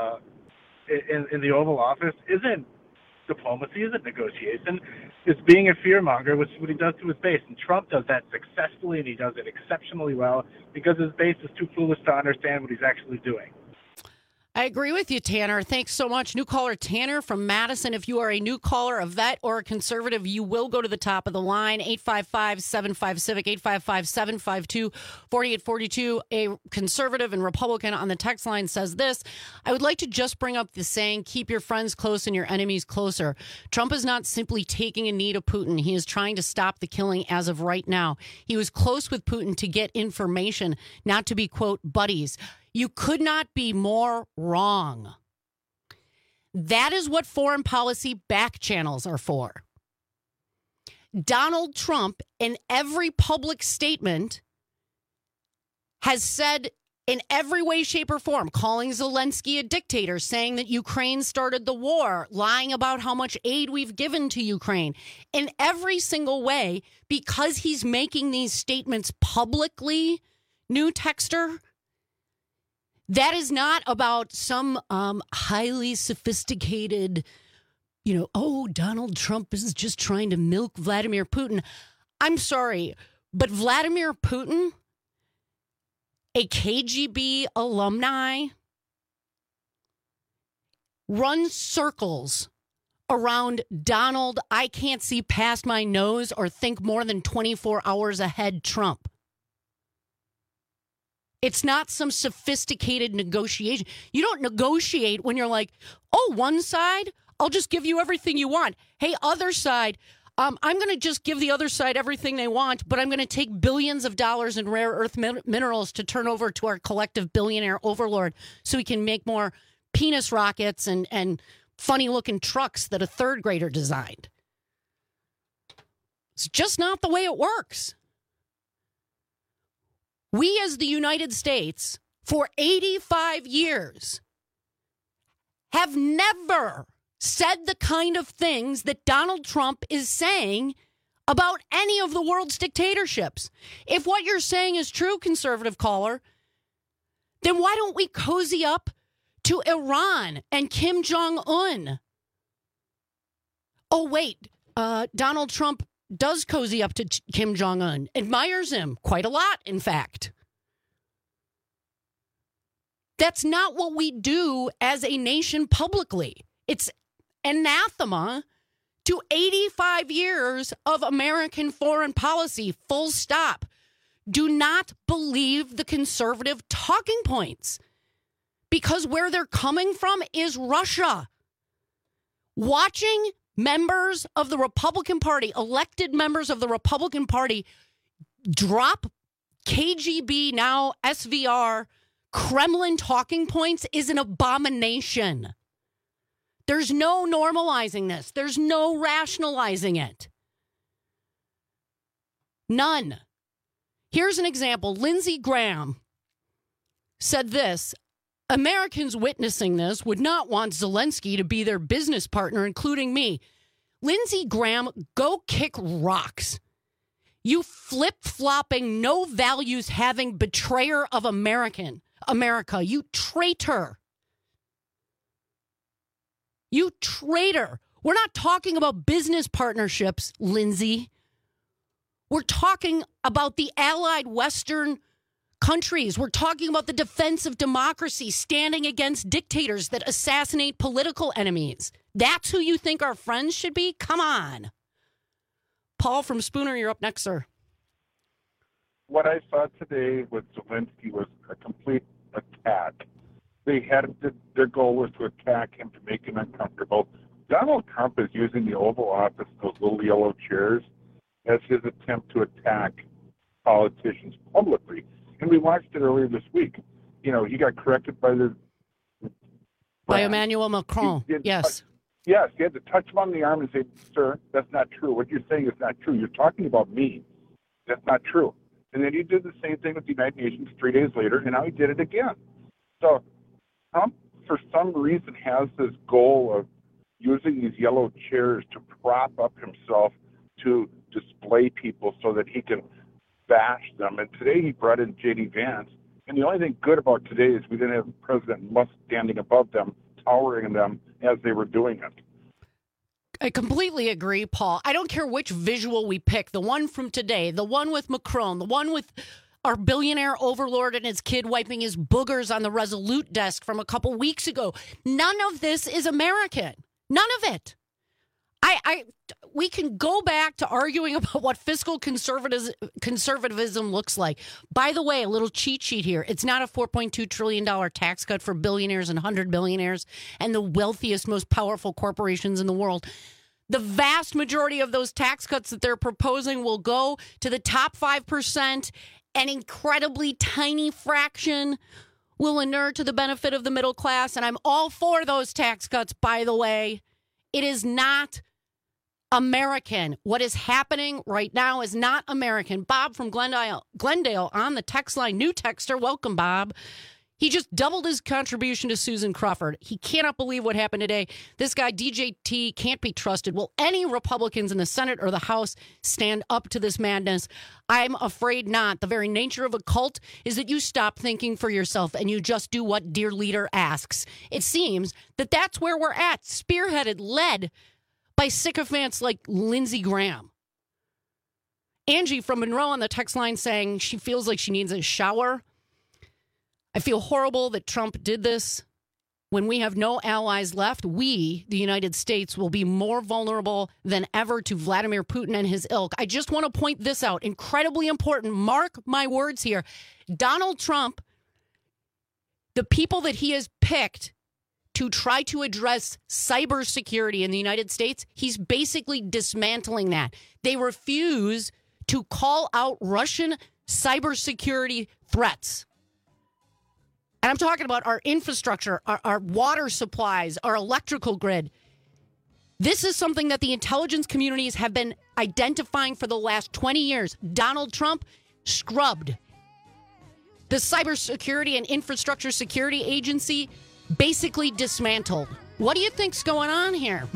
Oval Office isn't diplomacy, isn't negotiation. It's being a fearmonger, which is what he does to his base. And Trump does that successfully, and he does it exceptionally well because his base is too foolish to understand what he's actually doing. I agree with you, Tanner. Thanks so much. New caller Tanner from Madison. If you are a new caller, a vet, or a conservative, you will go to the top of the line. 855-75-CIVIC, 855-752-4842. A conservative and Republican on the text line says this: I would like to just bring up the saying, keep your friends close and your enemies closer. Trump is not simply taking a knee to Putin. He is trying to stop the killing as of right now. He was close with Putin to get information, not to be, quote, buddies. You could not be more wrong. That is what foreign policy back channels are for. Donald Trump, in every public statement, has said in every way, shape, or form, calling Zelensky a dictator, saying that Ukraine started the war, lying about how much aid we've given to Ukraine. In every single way, because he's making these statements publicly, new texter, that is not about some highly sophisticated, Donald Trump is just trying to milk Vladimir Putin. I'm sorry, but Vladimir Putin, a KGB alumni, runs circles around Donald, I can't see past my nose or think more than 24 hours ahead Trump. It's not some sophisticated negotiation. You don't negotiate when you're like, oh, one side, I'll just give you everything you want. Hey, other side, I'm going to just give the other side everything they want, but I'm going to take billions of dollars in rare earth minerals to turn over to our collective billionaire overlord so we can make more penis rockets and funny-looking trucks that a third grader designed. It's just not the way it works. We as the United States, for 85 years, have never said the kind of things that Donald Trump is saying about any of the world's dictatorships. If what you're saying is true, conservative caller, then why don't we cozy up to Iran and Kim Jong-un? Oh, wait, Donald Trump does cozy up to Kim Jong-un, admires him quite a lot, in fact. That's not what we do as a nation publicly. It's anathema to 85 years of American foreign policy, full stop. Do not believe the conservative talking points, because where they're coming from is Russia. Watching members of the Republican Party, elected members of the Republican Party, drop KGB, now SVR, Kremlin talking points is an abomination. There's no normalizing this. There's no rationalizing it. None. Here's an example. Lindsey Graham said this: Americans witnessing this would not want Zelensky to be their business partner, including me. Lindsey Graham, go kick rocks. You flip-flopping, no values having betrayer of America, you traitor. You traitor. We're not talking about business partnerships, Lindsey. We're talking about the allied Western countries. We're talking about the defense of democracy, standing against dictators that assassinate political enemies. That's who you think our friends should be? Come on. Paul from Spooner, you're up next, sir. What I saw today with Zelensky was a complete attack. They had their goal was to attack him, to make him uncomfortable. Donald Trump is using the Oval Office, those little yellow chairs, as his attempt to attack politicians publicly. And we watched it earlier this week. You know, he got corrected by Emmanuel Macron. Yes. Yes, he had to touch him on the arm and say, sir, that's not true. What you're saying is not true. You're talking about me. That's not true. And then he did the same thing with the United Nations 3 days later, and now he did it again. So Trump, for some reason, has this goal of using these yellow chairs to prop up himself, to display people so that he can bash them. And today he brought in J.D. Vance. And the only thing good about today is we didn't have President Musk standing above them, towering them as they were doing it. I completely agree, Paul. I don't care which visual we pick, the one from today, the one with Macron, the one with our billionaire overlord and his kid wiping his boogers on the Resolute desk from a couple weeks ago. None of this is American. None of it. We can go back to arguing about what fiscal conservatism looks like. By the way, a little cheat sheet here. It's not a $4.2 trillion tax cut for billionaires and 100 billionaires and the wealthiest, most powerful corporations in the world. The vast majority of those tax cuts that they're proposing will go to the top 5%. An incredibly tiny fraction will inure to the benefit of the middle class. And I'm all for those tax cuts, by the way. It is not American. What is happening right now is not American. Bob from Glendale on the text line. New texter. Welcome, Bob. He just doubled his contribution to Susan Crawford. He cannot believe what happened today. This guy, DJT, can't be trusted. Will any Republicans in the Senate or the House stand up to this madness? I'm afraid not. The very nature of a cult is that you stop thinking for yourself and you just do what dear leader asks. It seems that that's where we're at, spearheaded, led by sycophants like Lindsey Graham. Angie from Monroe on the text line saying she feels like she needs a shower. I feel horrible that Trump did this. When we have no allies left, we, the United States, will be more vulnerable than ever to Vladimir Putin and his ilk. I just want to point this out. Incredibly important. Mark my words here. Donald Trump, the people that he has picked to try to address cybersecurity in the United States, he's basically dismantling that. They refuse to call out Russian cybersecurity threats. And I'm talking about our infrastructure, our water supplies, our electrical grid. This is something that the intelligence communities have been identifying for the last 20 years. Donald Trump scrubbed. The Cybersecurity and Infrastructure Security Agency basically dismantled. What do you think's going on here?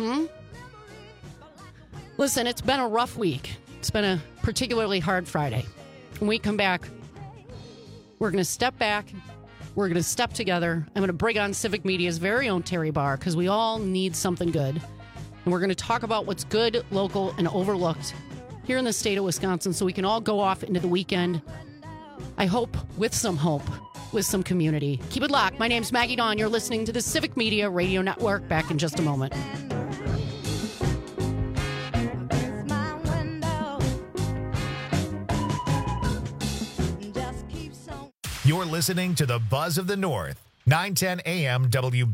Listen, it's been a rough week. It's been a particularly hard Friday. When we come back, we're going to step back. We're going to step together. I'm going to bring on Civic Media's very own Terry Barr because we all need something good. And we're going to talk about what's good, local, and overlooked here in the state of Wisconsin so we can all go off into the weekend. I hope with some hope, with some community. Keep it locked. My name's Maggie Dawn. You're listening to the Civic Media Radio Network. Back in just a moment. You're listening to the Buzz of the North, 910 AM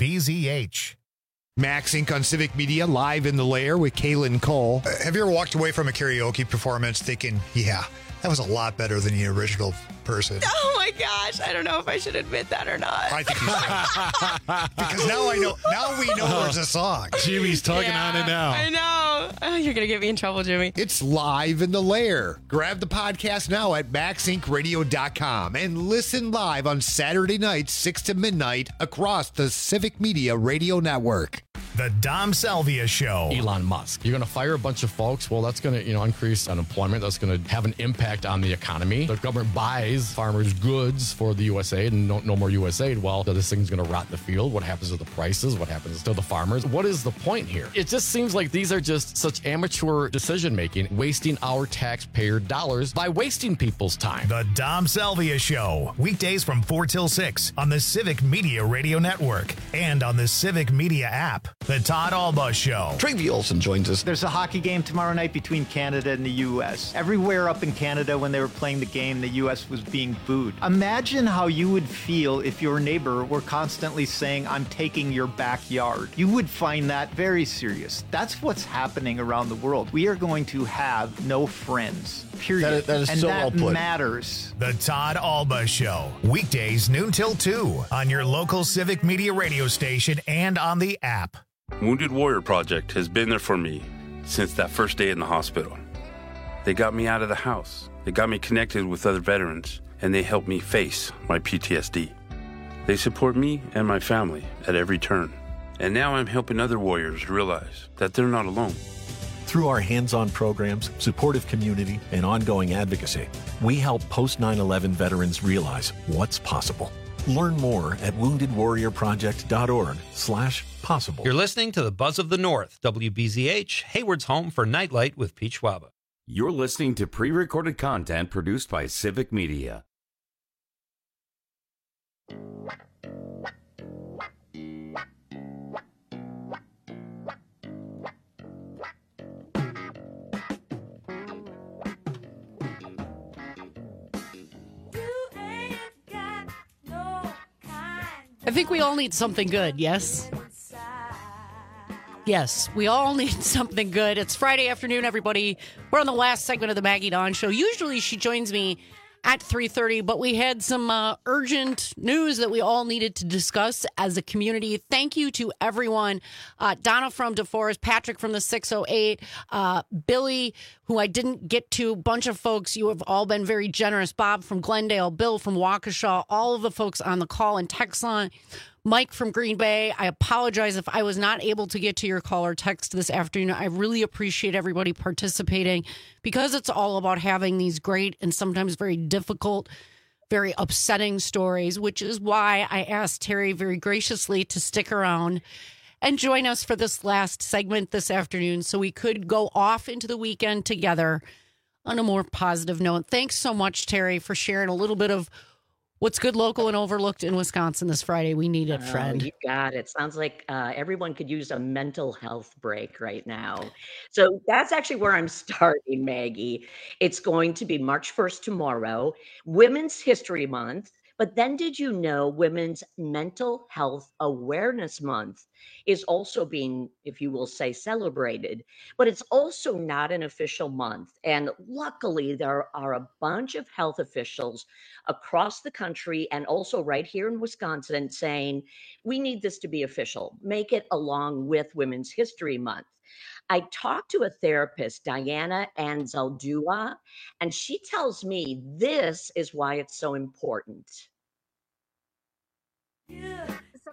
WBZH. Max Inc. on Civic Media, live in the lair with Kaylin Cole. Have you ever walked away from a karaoke performance thinking, yeah, that was a lot better than the original person? Oh my gosh, I don't know if I should admit that or not. I think you should. Because now we know there's a song. Jimmy's tugging on it now. I know. Oh, you're going to get me in trouble, Jimmy. It's live in the lair. Grab the podcast now at maxincradio.com and listen live on Saturday nights, 6 to midnight across the Civic Media Radio Network. The Dom Salvia Show. Elon Musk. You're going to fire a bunch of folks. Well, that's going to, increase unemployment. That's going to have an impact on the economy. The government buys farmers' goods for the USAID and no more USAID. Well, this thing's going to rot in the field. What happens to the prices? What happens to the farmers? What is the point here? It just seems like these are just such amateur decision-making, wasting our taxpayer dollars by wasting people's time. The Dom Salvia Show. Weekdays from 4 till 6 on the Civic Media Radio Network and on the Civic Media app. The Todd Alba Show. Travie Olson joins us. There's a hockey game tomorrow night between Canada and the U.S. Everywhere up in Canada when they were playing the game, the U.S. was being booed. Imagine how you would feel if your neighbor were constantly saying, I'm taking your backyard. You would find that very serious. That's what's happening around the world. We are going to have no friends. Period. That is and so that well put. matters. The Todd Alba Show. Weekdays noon till 2 on your local Civic Media radio station and on the app. Wounded Warrior Project has been there for me since that first day in the hospital. They got me out of the house. They got me connected with other veterans, and they helped me face my PTSD. They support me and my family at every turn. And now I'm helping other warriors realize that they're not alone. Through our hands-on programs, supportive community, and ongoing advocacy, we help post-9/11 veterans realize what's possible. Learn more at woundedwarriorproject.org/possible. You're listening to the Buzz of the North, WBZH, Hayward's home for Nightlight with Pete Schwaba. You're listening to pre-recorded content produced by Civic Media. I think we all need something good, yes? Yes, we all need something good. It's Friday afternoon, everybody. We're on the last segment of the Maggie Dawn Show. Usually she joins me at 3:30, but we had some urgent news that we all needed to discuss as a community. Thank you to everyone. Donna from DeForest, Patrick from the 608, Billy, who I didn't get to, a bunch of folks. You have all been very generous. Bob from Glendale, Bill from Waukesha, all of the folks on the call and text line. Mike from Green Bay, I apologize if I was not able to get to your call or text this afternoon. I really appreciate everybody participating because it's all about having these great and sometimes very difficult, very upsetting stories, which is why I asked Terry very graciously to stick around and join us for this last segment this afternoon so we could go off into the weekend together on a more positive note. Thanks so much, Terry, for sharing a little bit of what's good, local, and overlooked in Wisconsin this Friday. We need it, friend. You got it. Sounds like everyone could use a mental health break right now. So that's actually where I'm starting, Maggie. It's going to be March 1st tomorrow, Women's History Month. But then did you know Women's Mental Health Awareness Month is also being, if you will say, celebrated, but it's also not an official month. And luckily, there are a bunch of health officials across the country and also right here in Wisconsin saying, we need this to be official. Make it along with Women's History Month. I talked to a therapist, Diana Anzaldua, and she tells me this is why it's so important. Yeah.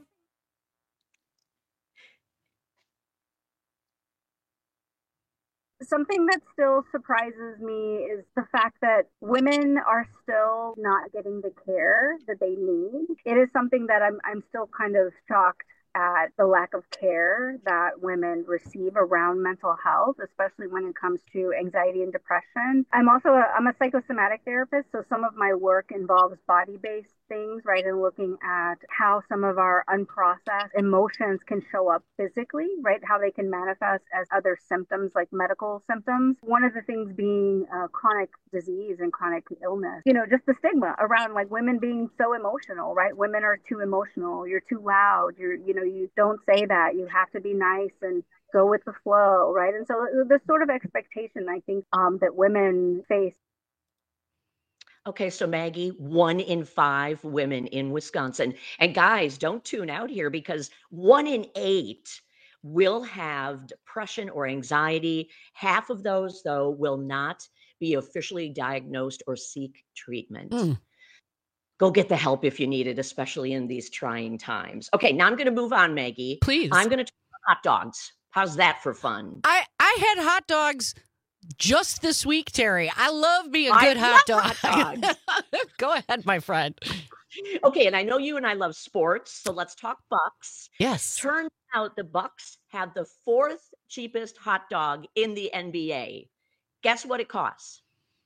Something that still surprises me is the fact that women are still not getting the care that they need. It is something that I'm still kind of shocked at the lack of care that women receive around mental health, especially when it comes to anxiety and depression. I'm a psychosomatic therapist, so some of my work involves body-based things, right, and looking at how some of our unprocessed emotions can show up physically, right, how they can manifest as other symptoms like medical symptoms. One of the things being chronic disease and chronic illness, just the stigma around like women being so emotional, right? Women are too emotional, you're too loud, you don't say that, you have to be nice and go with the flow, right? And so this sort of expectation, I think, that women face. Okay, so Maggie, 1 in 5 women in Wisconsin, and guys, don't tune out here because 1 in 8 will have depression or anxiety. Half of those, though, will not be officially diagnosed or seek treatment. Go get the help if you need it, especially in these trying times. Okay, now I'm going to move on, Maggie. Please. I'm going to talk about hot dogs. How's that for fun? I had hot dogs just this week, Terry. I love me a good hot dog. Go ahead, my friend. Okay, and I know you and I love sports, so let's talk Bucks. Yes. Turns out the Bucks have the 4th cheapest hot dog in the NBA. Guess what it costs?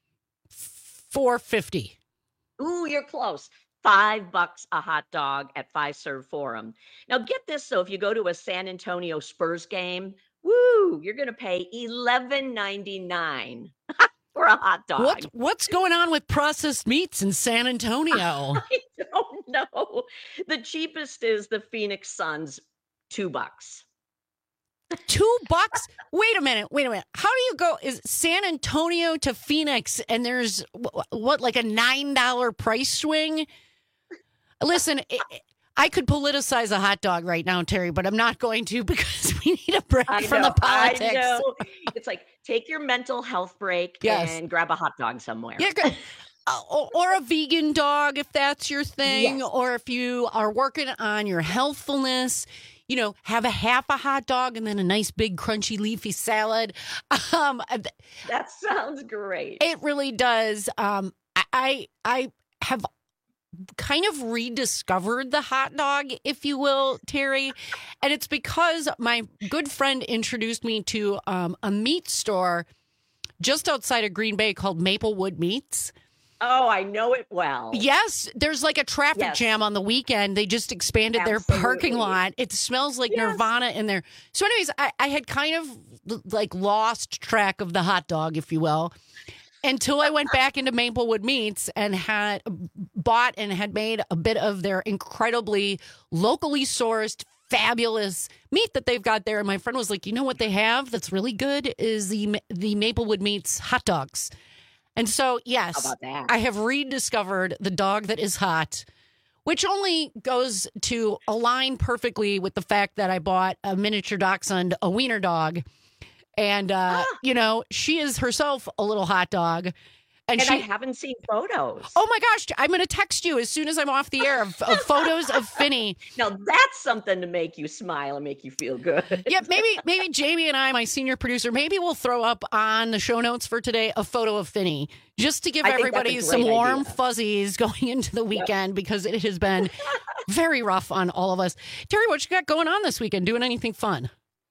$4.50. Ooh, you're close. $5 a hot dog at Fiserv Forum. Now get this, so if you go to a San Antonio Spurs game, woo, you're going to pay $11.99 for a hot dog. What's going on with processed meats in San Antonio? I don't know. The cheapest is the Phoenix Suns, $2. $2? Wait a minute. How do you go? Is San Antonio to Phoenix and there's like a $9 price swing? Listen, I could politicize a hot dog right now, Terry, but I'm not going to because we need a break from the politics. I know. It's like, take your mental health break and grab a hot dog somewhere. Yeah, or a vegan dog if that's your thing, or if you are working on your healthfulness. Have a half a hot dog and then a nice big crunchy leafy salad. That sounds great. It really does. I have kind of rediscovered the hot dog, if you will, Terry. And it's because my good friend introduced me to a meat store just outside of Green Bay called Maplewood Meats. Oh, I know it well. Yes, there's like a traffic jam on the weekend. They just expanded their parking lot. It smells like Nirvana in there. So anyways, I had kind of like lost track of the hot dog, if you will, until I went back into Maplewood Meats and had bought and had made a bit of their incredibly locally sourced, fabulous meat that they've got there. And my friend was like, you know what they have that's really good is the Maplewood Meats hot dogs. And so, yes, how about that? I have rediscovered the dog that is hot, which only goes to align perfectly with the fact that I bought a miniature dachshund, a wiener dog. And, she is herself a little hot dog. And I haven't seen photos. Oh, my gosh. I'm going to text you as soon as I'm off the air of photos of Finny. Now, that's something to make you smile and make you feel good. Yeah, maybe Jamie and I, my senior producer, maybe we'll throw up on the show notes for today a photo of Finny just to give everybody some warm fuzzies going into the weekend because it has been very rough on all of us. Terry, what you got going on this weekend? Doing anything fun?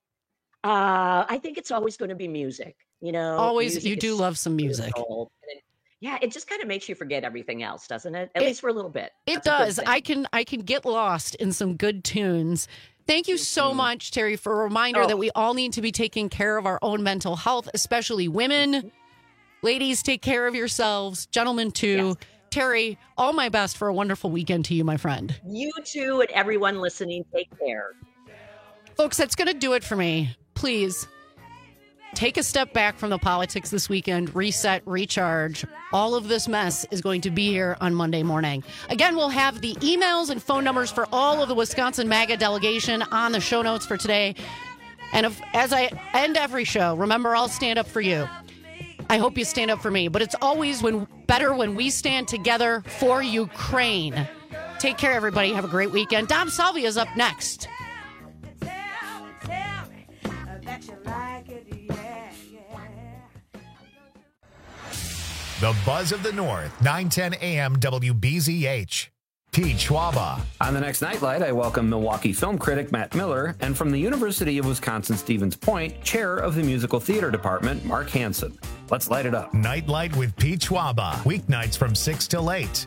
I think it's always going to be music. Always, you do love some music. Yeah, it just kind of makes you forget everything else, doesn't it? At least for a little bit. It does. I can get lost in some good tunes. Thank you so much, Terry, for a reminder that we all need to be taking care of our own mental health, especially women. Ladies, take care of yourselves. Gentlemen, too. Yes. Terry, all my best for a wonderful weekend to you, my friend. You too, and everyone listening, take care. Folks, that's going to do it for me. Please take a step back from the politics this weekend, reset, recharge. All of this mess is going to be here on Monday morning. Again, we'll have the emails and phone numbers for all of the Wisconsin MAGA delegation on the show notes for today. And as I end every show, remember, I'll stand up for you. I hope you stand up for me. But it's always better when we stand together for Ukraine. Take care, everybody. Have a great weekend. Dom Salvia is up next. The Buzz of the North, 910 AM WBZH. Pete Schwaba. On the next Nightlight, I welcome Milwaukee film critic Matt Miller, and from the University of Wisconsin-Stevens Point, chair of the musical theater department, Mark Hansen. Let's light it up. Nightlight with Pete Schwaba. Weeknights from 6 till 8.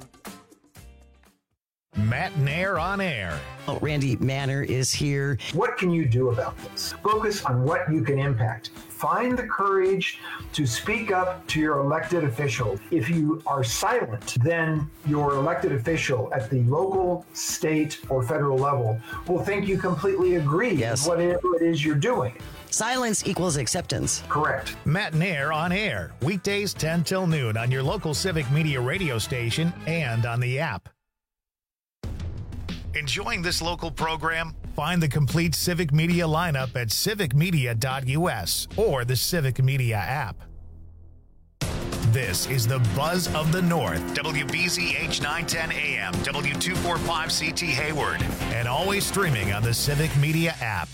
Matt Nair on air. Oh, Randy Manner is here. What can you do about this? Focus on what you can impact. Find the courage to speak up to your elected official. If you are silent, then your elected official at the local, state, or federal level will think you completely agree with whatever it is you're doing. Silence equals acceptance. Correct. Matt Nair on air. Weekdays 10 till noon on your local Civic Media radio station and on the app. Enjoying this local program? Find the complete Civic Media lineup at civicmedia.us or the Civic Media app. This is the Buzz of the North, WBZH 910 AM, W245CT Hayward, and always streaming on the Civic Media app.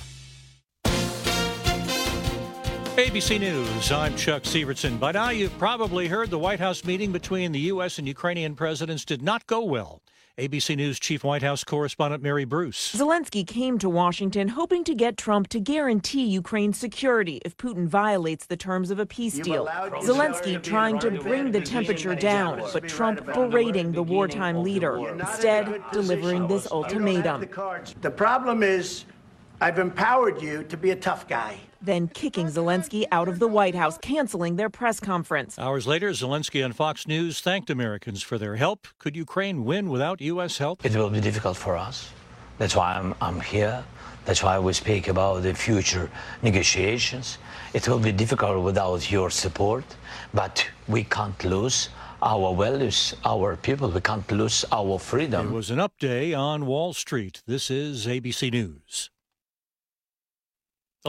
ABC News, I'm Chuck Sievertson. By now, you've probably heard the White House meeting between the U.S. and Ukrainian presidents did not go well. ABC News Chief White House Correspondent Mary Bruce. Zelensky came to Washington hoping to get Trump to guarantee Ukraine's security if Putin violates the terms of a peace deal. Zelensky trying to bring the temperature down, but Trump berating the wartime leader, instead delivering this ultimatum. The problem is, I've empowered you to be a tough guy. Then kicking Zelensky out of the White House, canceling their press conference. Hours later, Zelensky on Fox News thanked Americans for their help. Could Ukraine win without U.S. help? It will be difficult for us. That's why I'm here. That's why we speak about the future negotiations. It will be difficult without your support, but we can't lose our values, our people. We can't lose our freedom. It was an up day on Wall Street. This is ABC News.